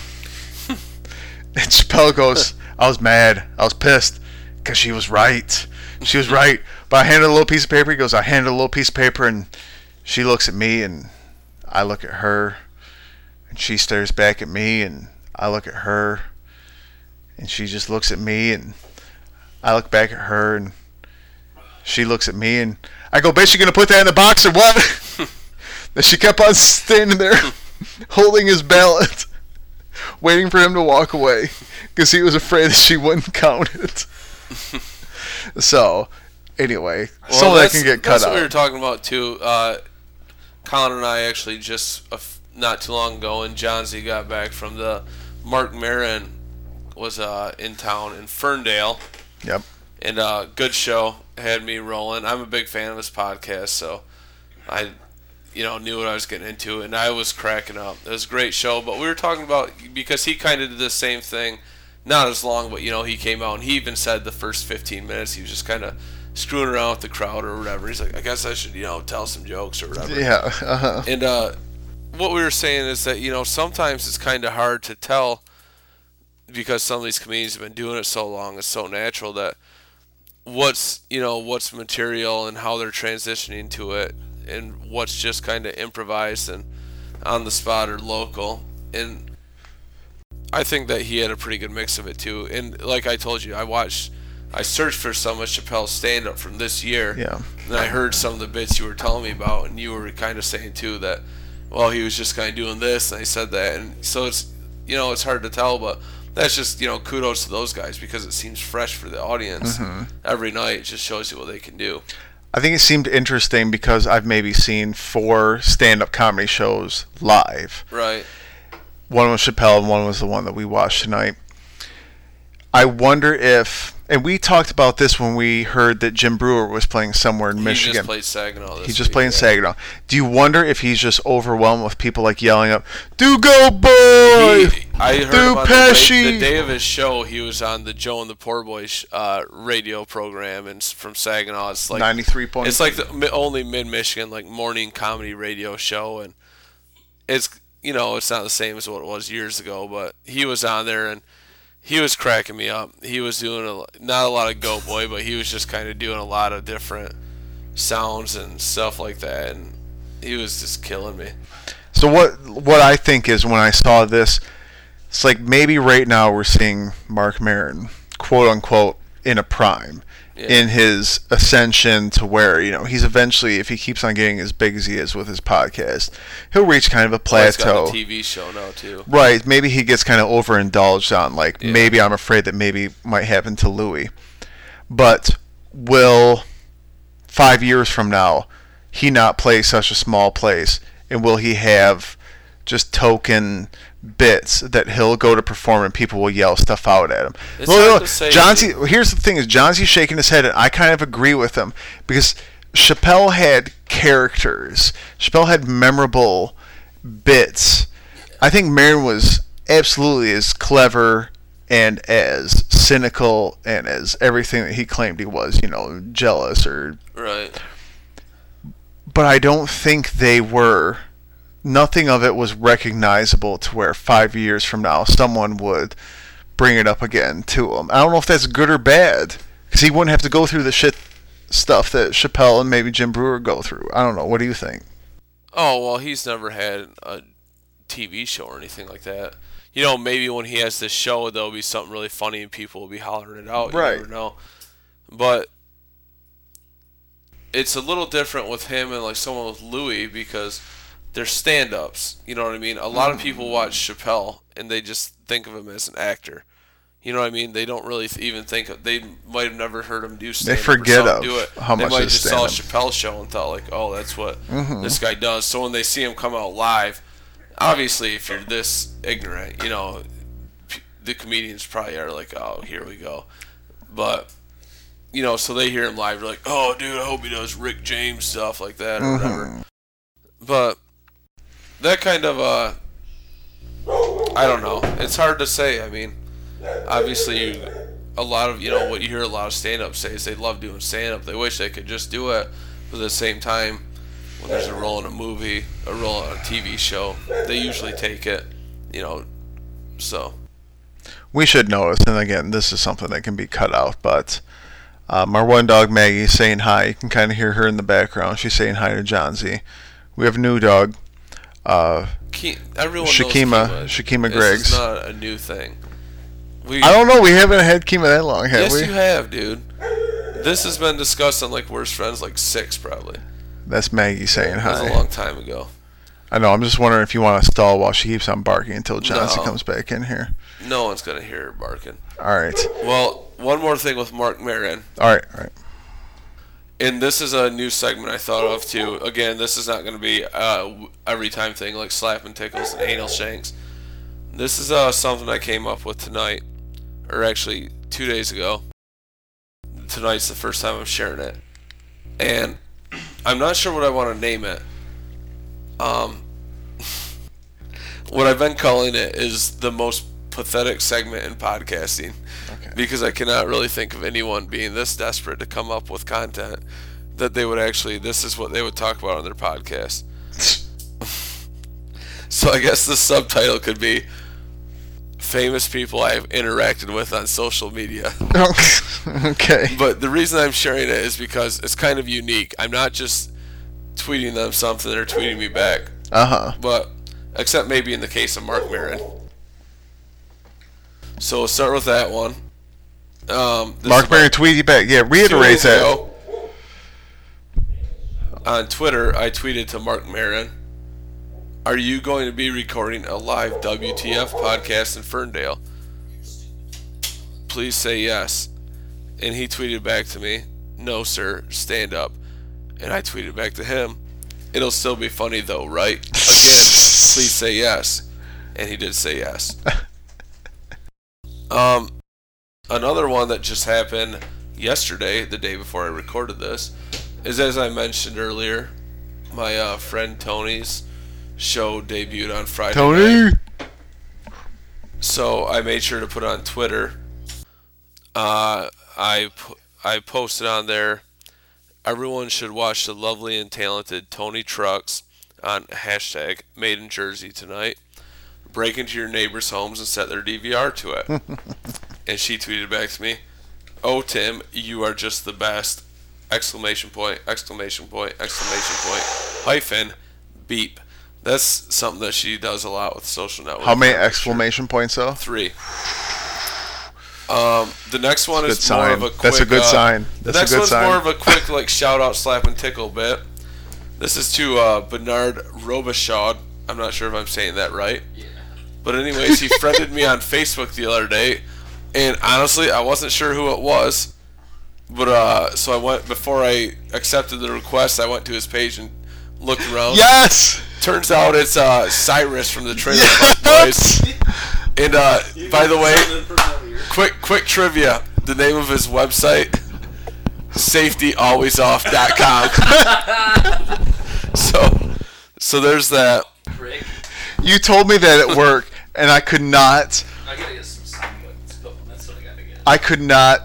And Chappelle goes, "I was mad. I was pissed because she was right. She was right." But I handed a little piece of paper. He goes, "I handed a little piece of paper, and she looks at me, and I look at her, and she stares back at me, and I look at her, and she just looks at me, and I look back at her, and she looks at me, and I go, bitch, you gonna put that in the box or what?" And she kept on standing there holding his ballot, waiting for him to walk away because he was afraid that she wouldn't count it. So, anyway, Well, some of that that's- can get cut That's out. what we were talking about too. Uh, Colin and I actually just a f- not too long ago, when John Z got back from the Mark Maron was uh, in town in Ferndale, Yep. and uh, good show, had me rolling. I'm a big fan of his podcast, so I, you know, knew what I was getting into, and I was cracking up. It was a great show, but we were talking about, because he kind of did the same thing, not as long, but you know, he came out and he even said the first fifteen minutes he was just kind of screwing around with the crowd or whatever. He's like, I guess I should, you know, tell some jokes or whatever. Yeah. Uh-huh. And uh, what we were saying is that, you know, sometimes it's kind of hard to tell, because some of these comedians have been doing it so long, it's so natural, that what's, you know, what's material and how they're transitioning to it, and what's just kind of improvised and on the spot or local. And I think that he had a pretty good mix of it too. And like I told you, I watched, I searched for some of Chappelle's stand-up from this year. Yeah. And I heard some of the bits you were telling me about, and you were kind of saying too that, well, he was just kind of doing this, and I said that, and so it's, you know, it's hard to tell, but that's just, you know, kudos to those guys, because it seems fresh for the audience Mm-hmm. every night. It just shows you what they can do. I think it seemed interesting because I've maybe seen four stand-up comedy shows live. Right. One was Chappelle, and one was the one that we watched tonight. I wonder if, and we talked about this when we heard that Jim Breuer was playing somewhere in He Michigan. just played Saginaw this He's just week, playing yeah. Saginaw. Do you wonder if he's just overwhelmed with people like yelling up, "Do go boy!" He, I heard Do him on the, Pesci! day, the day of his show, he was on the Joe and the Poor Boys uh, radio program, and s- from Saginaw, it's like ninety-three point. it's like the mi- only mid-Michigan like morning comedy radio show, and it's you know it's not the same as what it was years ago, but he was on there and he was cracking me up. He was doing a, not a lot of Go Boy, but he was just kind of doing a lot of different sounds and stuff like that, and he was just killing me. So what what I think is when I saw this, it's like maybe right now we're seeing Mark Maron, quote unquote, in a prime, Yeah. in his ascension to where, you know, he's eventually, if he keeps on getting as big as he is with his podcast, he'll reach kind of a Well, he's plateau. got a T V show now too. Right, maybe he gets kind of overindulged on, like, Yeah. maybe I'm afraid that maybe might happen to Louis. But will, five years from now, he not play such a small place? And will he have just token bits that he'll go to perform and people will yell stuff out at him? It's Well, hard to say. John C, here's the thing is John C's shaking his head, and I kind of agree with him, because Chappelle had characters. Chappelle had memorable bits. I think Maron was absolutely as clever and as cynical and as everything that he claimed he was, you know, jealous or... Right. But I don't think they were. Nothing of it was recognizable to where five years from now someone would bring it up again to him. I don't know if that's good or bad, because he wouldn't have to go through the shit stuff that Chappelle and maybe Jim Breuer go through. I don't know. What do you think? Oh, well, he's never had a T V show or anything like that. You know, maybe when he has this show, there'll be something really funny and people will be hollering it out. You Right. never know. But it's a little different with him and like someone with Louis because they're stand-ups. You know what I mean? A lot of people watch Chappelle and they just think of him as an actor. You know what I mean? They don't really th- even think of, they might have never heard him do stand-up. forget or of do it. how they much might is just saw a stand-up. Chappelle show and thought like, oh, that's what Mhm. this guy does. So when they see him come out live, obviously if you're this ignorant, you know, p- the comedians probably are like, oh, here we go. But you know, so they hear him live, they're like, oh, dude, I hope he does Rick James stuff like that or whatever. But that kind of, uh, I don't know. It's hard to say. I mean, obviously, you, a lot of, you know, what you hear a lot of stand-up say is they love doing stand-up. They wish they could just do it. But at the same time, when there's a role in a movie, a role on a T V show, they usually take it, you know, so. We should notice, and again, this is something that can be cut out, but um, our one dog Maggie is saying hi. You can kind of hear her in the background. She's saying hi to John Z. We have a new dog, uh, Ke- everyone Shakima, knows Kima. Shakima This Griggs. is not a new thing. We, I don't know. We haven't had Kima that long, have yes, we? you have, dude. This has been discussed on like Worst Friends, like six probably. That's Maggie saying That was hi. a long time ago. I know. I'm just wondering if you want to stall while she keeps on barking until Johnson No. comes back in here. No one's gonna hear her barking. All right. Well, one more thing with Mark Maron, All right. All right. and this is a new segment I thought of too. Again, this is not gonna be uh, every time thing like slapping tickles and anal shanks. This is uh, something I came up with tonight, or actually two days ago. Tonight's the first time I'm sharing it, and I'm not sure what I want to name it. Um, what I've been calling it is the most pathetic segment in podcasting, Okay. because I cannot really think of anyone being this desperate to come up with content that they would actually, this is what they would talk about on their podcast. So I guess the subtitle could be famous people I've interacted with on social media. Okay. But the reason I'm sharing it is because it's kind of unique. I'm not just tweeting them something, they're tweeting me back. Uh huh. But, except maybe in the case of Mark Maron. So we'll start with that one. Um, this Mark is Maron tweet you back. Yeah, two reiterate days that. ago, on Twitter, I tweeted to Mark Maron, are you going to be recording a live W T F podcast in Ferndale? Please say yes. And he tweeted back to me, no sir, stand up. And I tweeted back to him, "It'll still be funny though, right? Again, please say yes." And he did say yes. um, another one that just happened yesterday, the day before I recorded this, is, as I mentioned earlier, my uh, friend Tony's show debuted on Friday Tony! night. So I made sure to put it on Twitter. Uh, I, I posted on there, "Everyone should watch the lovely and talented Tony Trucks on hashtag Made in Jersey tonight. Break into your neighbors' homes and set their D V R to it." And she tweeted back to me, "Oh, Tim, you are just the best. Exclamation point, exclamation point, exclamation point, hyphen, beep." That's something that she does a lot with social networks. How many exclamation points, though? Three. Um, the next one That's is a good more sign. of a quick... That's a good uh, sign. That's the next a good one's sign. more of a quick, like, shout-out, slap, and tickle bit. This is to uh, Bernard Robichaud. I'm not sure if I'm saying that right. Yeah. But anyways, he friended me on Facebook the other day, and honestly, I wasn't sure who it was. But uh, so I went, before I accepted the request, I went to his page and looked around. Yes! Turns out it's uh, Cyrus from the Trailer Yes! Park Boys. And uh, by the way, quick quick trivia: the name of his website, safety always off dot com. so, so there's that. Rick, You told me that at work, and I could not. I gotta get some sound buttons going. That's what I gotta get. I could not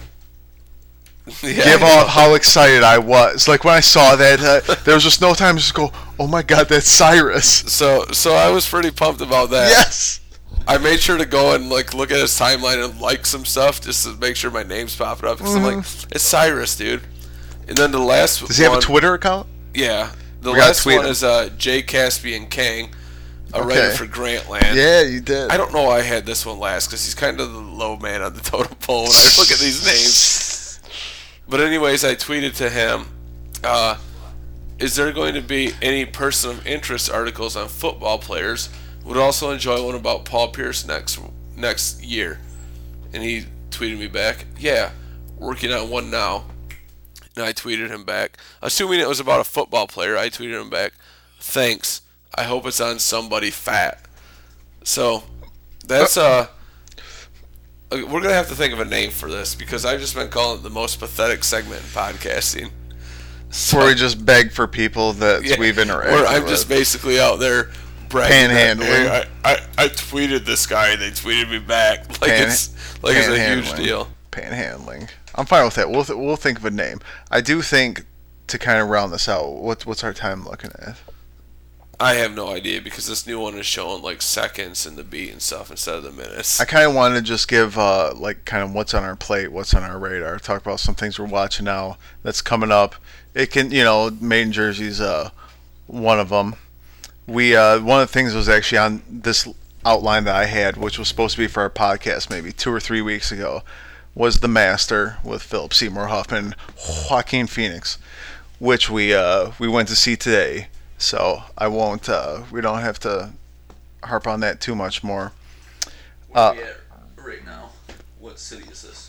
Yeah, give I know. off how excited I was. Like when I saw that, uh, there was just no time to just go, "Oh my God, that's Cyrus!" So, so I was pretty pumped about that. Yes. I made sure to go and like look at his timeline and like some stuff just to make sure my name's popping up because I'm like, it's Cyrus, dude. And then the last Does he have one, a Twitter account? Yeah, the We gotta last tweet one him. is uh, Jay Caspian Kang, a Okay. writer for Grantland. Yeah, you did. I don't know why I had this one last because he's kind of the low man on the totem pole when I look at these names. But anyways, I tweeted to him, uh, "Is there going to be any person of interest articles on football players? Would also enjoy one about Paul Pierce next next year." And he tweeted me back, "Yeah, working on one now." And I tweeted him back, assuming it was about a football player. I tweeted him back, "Thanks. I hope it's on somebody fat." So that's uh, we're gonna have to think of a name for this because I've just been calling it the most pathetic segment in podcasting. So, Where we just beg for people that yeah, we've interacted where I'm with. just basically out there bragging that, Panhandling. "Hey, I, I, I tweeted this guy and they tweeted me back." Like Pan- it's like it's a huge Panhandling. deal. Panhandling. I'm fine with that. We'll th- we'll think of a name. I do think to kind of round this out. What's what's our time looking at? I have no idea because this new one is showing like seconds in the beat and stuff instead of the minutes. I kind of wanted to just give uh, like kind of what's on our plate, what's on our radar. Talk about some things we're watching now that's coming up. It can, you know, Made in Jersey's uh, one of them. We uh, one of the things was actually on this outline that I had, which was supposed to be for our podcast maybe two or three weeks ago, was The Master with Philip Seymour Hoffman, and Joaquin Phoenix, which we uh, we went to see today. So I won't. Uh, we don't have to harp on that too much more. Where Uh, we at right now? What city is this?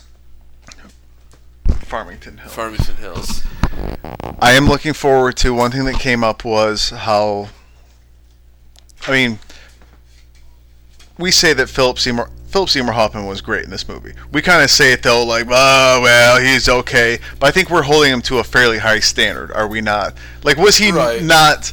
Farmington Hills. Farmington Hills. I am looking forward to one thing that came up was how. I mean, we say that Philip Seymour Philip Seymour Hoffman was great in this movie. We kind of say it though, like, oh well, he's okay. But I think we're holding him to a fairly high standard, are we not? Like, was he Right. not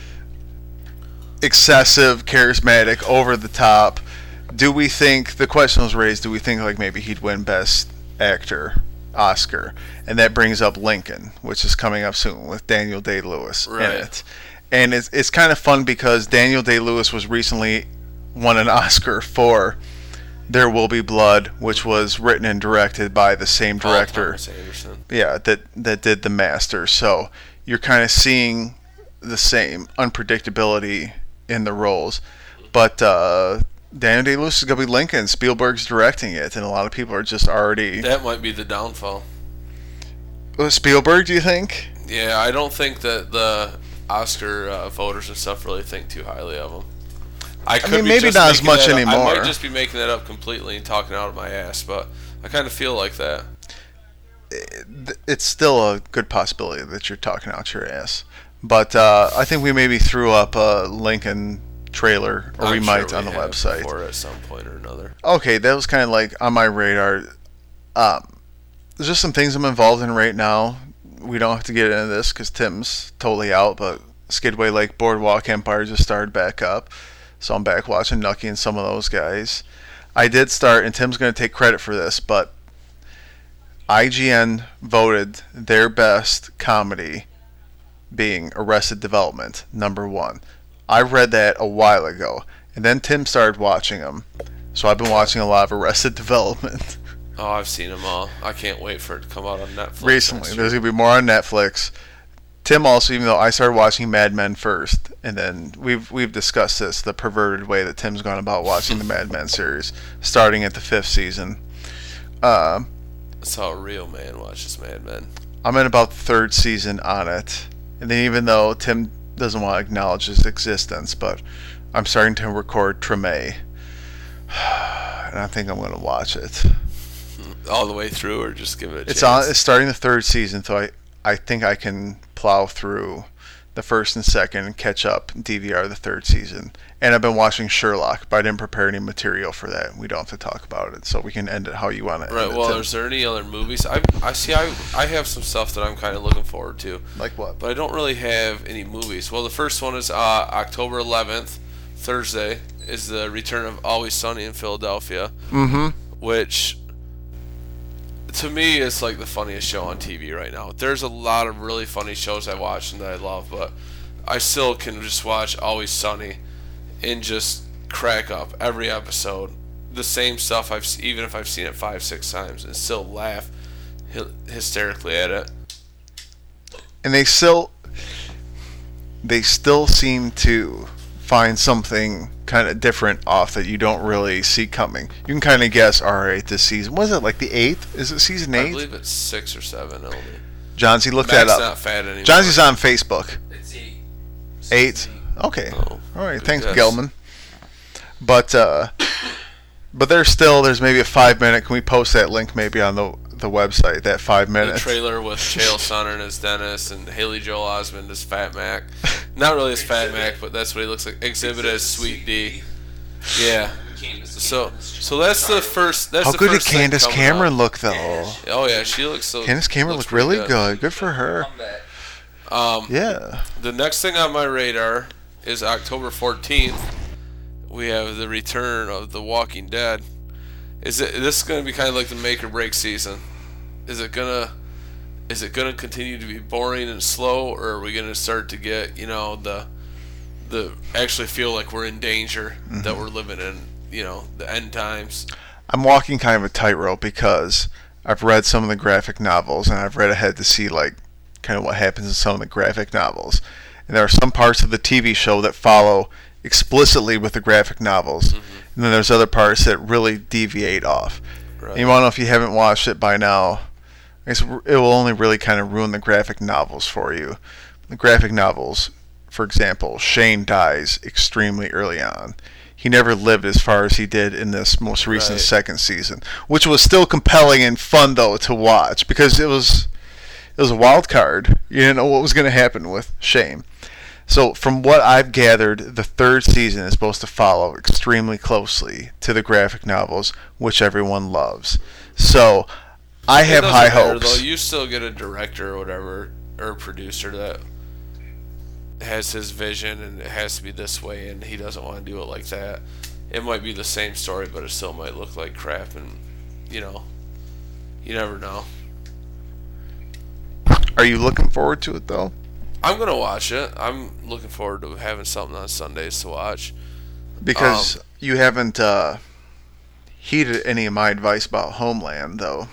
excessive, charismatic, over the top? Do we think the question was raised? Do we think like maybe he'd win Best Actor Oscar? And that brings up Lincoln, which is coming up soon with Daniel Day-Lewis Right. in it. And it's it's kind of fun because Daniel Day-Lewis was recently won an Oscar for There Will Be Blood, which was written and directed by the same Paul director. Thomas Anderson. Yeah, that that did The Master. So you're kind of seeing the same unpredictability in the roles. But uh, Daniel Day-Lewis is going to be Lincoln. Spielberg's directing it, and a lot of people are just already... That might be the downfall. Uh, Spielberg, do you think? Yeah, I don't think that the Oscar uh, voters and stuff really think too highly of him. I, could mean, be maybe just not as making much that up- I anymore. might just be making that up completely and talking out of my ass, but I kind of feel like that. it, it's still a good possibility that you're talking out your ass. But uh, I think we maybe threw up a Lincoln trailer, or I'm we sure might we on the have website. before at some point or another. Okay, that was kind of like on my radar. Um, there's just some things I'm involved in right now. We don't have to get into this because Tim's totally out, but Skidway Lake Boardwalk Empire just started back up. So I'm back watching Nucky and some of those guys. I did start, and Tim's going to take credit for this, but I G N voted their best comedy being Arrested Development, number one. I read that a while ago, and then Tim started watching them. So I've been watching a lot of Arrested Development. Oh, I've seen them all. I can't wait for it to come out on Netflix. Recently. There's going to be more on Netflix. Tim also, even though I started watching Mad Men first, and then we've we've discussed this, the perverted way that Tim's gone about watching the Mad Men series, starting at the fifth season. Uh, That's how a real man watches Mad Men. I'm in about the third season on it. And then even though Tim doesn't want to acknowledge his existence, but I'm starting to record Treme. And I think I'm going to watch it. All the way through, or just give it a It's chance? on. It's starting the third season, so I, I think I can plow through the first and second and catch up and D V R the third season. And I've been watching Sherlock, but I didn't prepare any material for that. We don't have to talk about it, so we can end it how you want to Right, end it. well, Tim. is there any other movies? I I see, I, I have some stuff that I'm kind of looking forward to, Like what? but I don't really have any movies. Well, the first one is uh, October eleventh, Thursday, is the return of Always Sunny in Philadelphia, Mm-hmm. which to me is like the funniest show on T V right now. There's a lot of really funny shows I watch and that I love, but I still can just watch Always Sunny and just crack up every episode. The same stuff I've s- even if I've seen it five, six times, and still laugh hy- hysterically at it. And they still, they still seem to find something kind of different off that you don't really see coming. You can kind of guess, all right, this season, was it like the eighth? Is it season I eight? believe it's six or seven only. Johnsy, look Mac's that up. not fat anymore. Johnsy's on Facebook. It's eight. Eight. Season Okay. Oh, All right. good Thanks, guess. Gelman. But uh, but there's still there's maybe a five minute. Can we post that link maybe on the the website? That five The minutes. trailer with Chael Sonnen as Dennis and Haley Joel Osment as Fat Mac. Not really as Fat Mac, but that's what he looks like. Exhibit as Sweet D. Yeah. Candace So so that's the first. That's How the good did first thing Candace coming Cameron up. look though? Oh yeah, she looks so. Candace Cameron looks looked really pretty good. Good for her. comeback. Um, Yeah. The next thing on my radar is October fourteenth. We have the return of The Walking Dead. Is it? This is going to be kind of like the make or break season. Is it gonna? Is it gonna continue to be boring and slow, or are we gonna start to get, you know, the, the actually feel like we're in danger, Mm-hmm. that we're living in, you know, the end times? I'm walking kind of a tightrope because I've read some of the graphic novels and I've read ahead to see like kind of what happens in some of the graphic novels. And there are some parts of the T V show that follow explicitly with the graphic novels. Mm-hmm. And then there's other parts that really deviate off. Right. And you want to know, if you haven't watched it by now, I guess it will only really kind of ruin the graphic novels for you. The graphic novels, for example, Shane dies extremely early on. He never lived as far as he did in this most recent Right. second season, which was still compelling and fun though to watch because it was it was a wild card. You didn't know what was going to happen with Shane. So from what I've gathered, the third season is supposed to follow extremely closely to the graphic novels, which everyone loves. So I It have doesn't high matter, hopes. Though. You still get a director or whatever, or a producer that has his vision and it has to be this way, and he doesn't want to do it like that. It might be the same story, but it still might look like crap, and you know, you never know. Are you looking forward to it though? I'm gonna watch it. I'm looking forward to having something on Sundays to watch. Because Um, you haven't uh, heeded any of my advice about Homeland, though.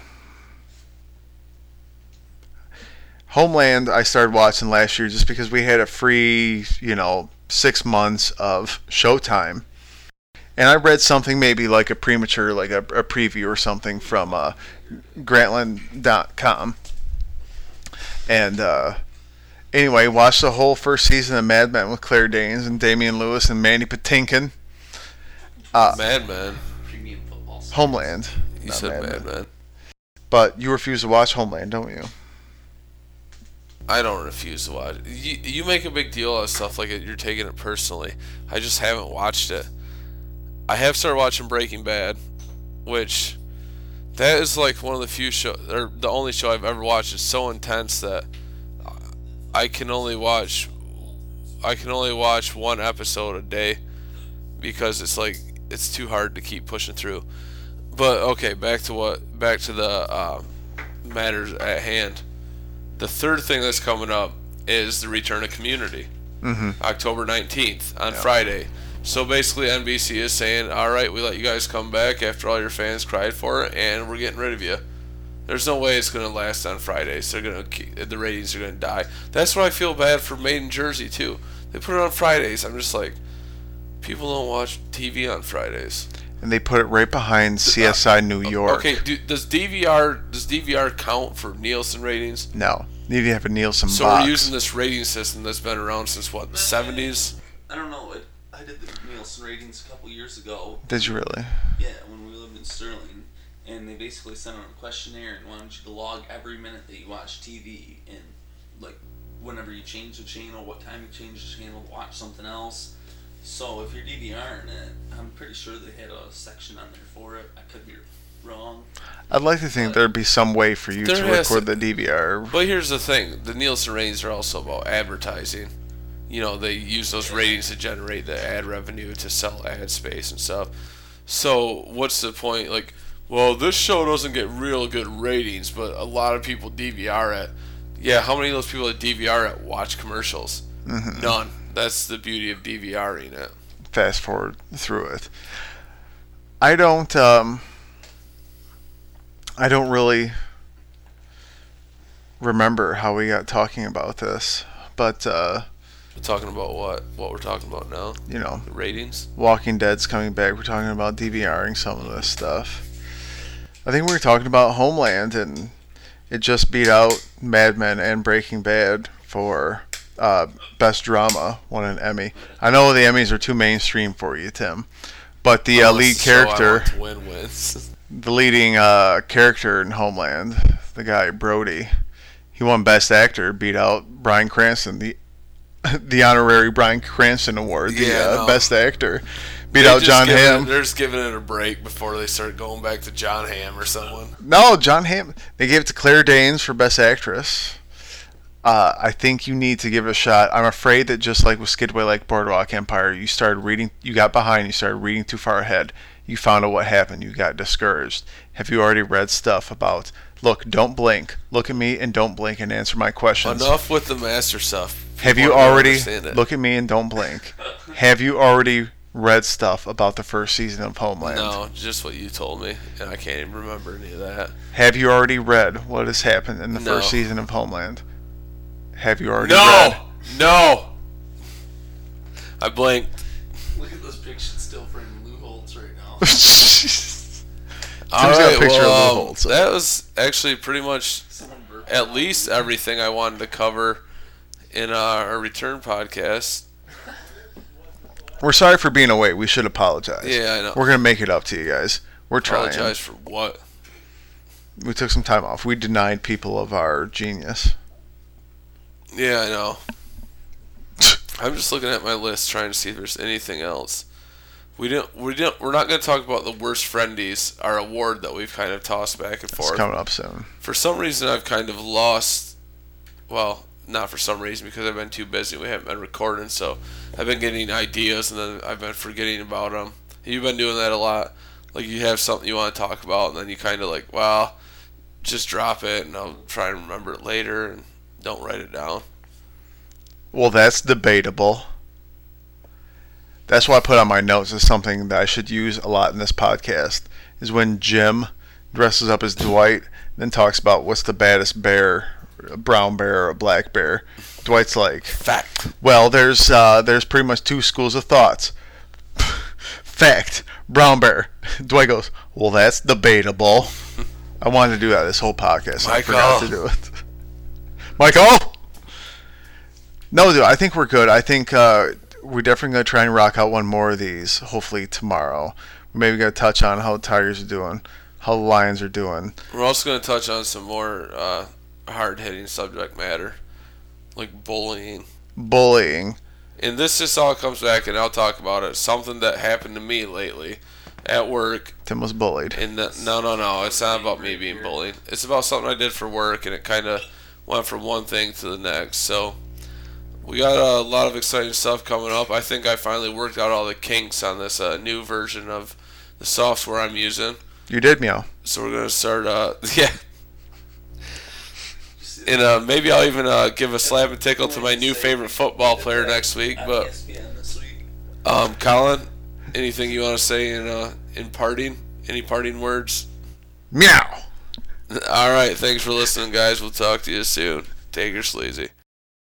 Homeland, I started watching last year just because we had a free, you know, six months of Showtime. And I read something, maybe like a premature, like a, a preview or something from uh, Grantland dot com. And uh, anyway, watched the whole first season of Mad Men with Claire Danes and Damian Lewis and Mandy Patinkin. Uh, Mad Men. Premium football. series. Homeland. You not said Mad Mad Men. Men. But you refuse to watch Homeland, don't you? I don't refuse to watch it. You, you make a big deal out of stuff like it. You're taking it personally. I just haven't watched it. I have started watching Breaking Bad, which that is like one of the few show or the only show I've ever watched. It's so intense that I can only watch I can only watch one episode a day because it's like it's too hard to keep pushing through. But okay, back to what back to the uh, matters at hand. The third thing that's coming up is the return of Community, mm-hmm. October nineteenth on yeah. Friday. So basically, N B C is saying, all right, we let you guys come back after all your fans cried for it, and we're getting rid of you. There's no way it's going to last on Fridays. They're going to the ratings are going to die. That's what I feel bad for Made in Jersey too. They put it on Fridays. I'm just like, people don't watch T V on Fridays. And they put it right behind C S I New York. Okay, do, does D V R does D V R count for Nielsen ratings? No, you need to have a Nielsen so box. So we're using this rating system that's been around since what, the seventies? I don't know. It, I did the Nielsen ratings a couple years ago. Did you really? Yeah, when we lived in Sterling, and they basically sent out a questionnaire and wanted you to log every minute that you watch T V, and like whenever you change the channel, what time you change the channel, watch something else. So if you're DVRing it, I'm pretty sure they had a section on there for it. I could be wrong. I'd like to think there'd be some way for you to record to, the D V R. But here's the thing. The Nielsen ratings are also about advertising. You know, they use those ratings to generate the ad revenue to sell ad space and stuff. So what's the point? Like, well, this show doesn't get real good ratings, but a lot of people D V R it. Yeah, how many of those people that D V R it watch commercials? Mm-hmm. None. That's the beauty of DVRing it. Fast forward through it. I don't. Um, I don't really remember how we got talking about this, but uh, we're talking about what? What we're talking about now? You know, the ratings. Walking Dead's coming back. We're talking about DVRing some of this stuff. I think we were talking about Homeland, and it just beat out Mad Men and Breaking Bad for uh, best drama, won an Emmy. I know the Emmys are too mainstream for you, Tim, but the uh, lead character, so I want to win wins. the leading uh, character in Homeland, the guy Brody, he won Best Actor, beat out Bryan Cranston, the the honorary Bryan Cranston Award, the yeah, uh, no. Best Actor. Beat They're out John Hamm. It, they're just giving it a break before they start going back to John Hamm or someone. No, John Hamm. They gave it to Claire Danes for Best Actress. Uh, I think you need to give it a shot. I'm afraid that just like with Skidway, like Boardwalk Empire, you started reading, you got behind, you started reading too far ahead. You found out what happened. You got discouraged. Have you already read stuff about, look, don't blink. Look at me and don't blink and answer my questions. Enough with the master stuff. People Have you already, look at me and don't blink. Have you already read stuff about the first season of Homeland? No, just what you told me, and I can't even remember any of that. Have you already read what has happened in the no. first season of Homeland? Have you already no! read? No! I blinked. Look at those pictures still framed Lou Holtz right now. All right, well, um, Holtz, so. that was actually pretty much at least everything I wanted to cover in our return podcast. We're sorry for being away. We should apologize. Yeah, I know. We're going to make it up to you guys. We're trying. Apologize for what? We took some time off. We denied people of our genius. Yeah, I know. I'm just looking at my list trying to see if there's anything else. We didn't. We didn't. We're not going to talk about the worst friendies, our award that we've kind of tossed back and forth. It's coming up soon. For some reason, I've kind of lost. Well, not for some reason, because I've been too busy. We haven't been recording, so I've been getting ideas and then I've been forgetting about them. You've been doing that a lot. Like you have something you want to talk about, and then you kind of like, well, just drop it, and I'll try and remember it later, and don't write it down. Well, that's debatable. That's what I put on my notes as something that I should use a lot in this podcast, is when Jim dresses up as Dwight, then talks about what's the baddest bear, a brown bear or a black bear. Dwight's like, fact. Well, there's uh, there's pretty much two schools of thoughts. Fact, brown bear. Dwight goes, well, that's debatable. I wanted to do that this whole podcast. I forgot to do it. Michael! No, dude, I think we're good. I think uh, we're definitely going to try and rock out one more of these, hopefully tomorrow. We're maybe going to touch on how the Tigers are doing. how the Lions are doing. We're also going to touch on some more uh, hard-hitting subject matter, like bullying. Bullying. And this just all comes back, and I'll talk about it. Something that happened to me lately at work. Tim was bullied. And the, no, no, no. It's not about me being bullied. It's about something I did for work, and it kind of went from one thing to the next. So we got a lot of exciting stuff coming up. I think I finally worked out all the kinks on this uh, new version of the software I'm using. You did, Meow. So we're going to start, uh, yeah. And uh, maybe I'll even uh, give a slap and tickle to my new favorite football player next week. But, um, Colin, anything you want to say in uh, in parting? Any parting words? Meow. All right. Thanks for listening, guys. We'll talk to you soon. Take your sleazy.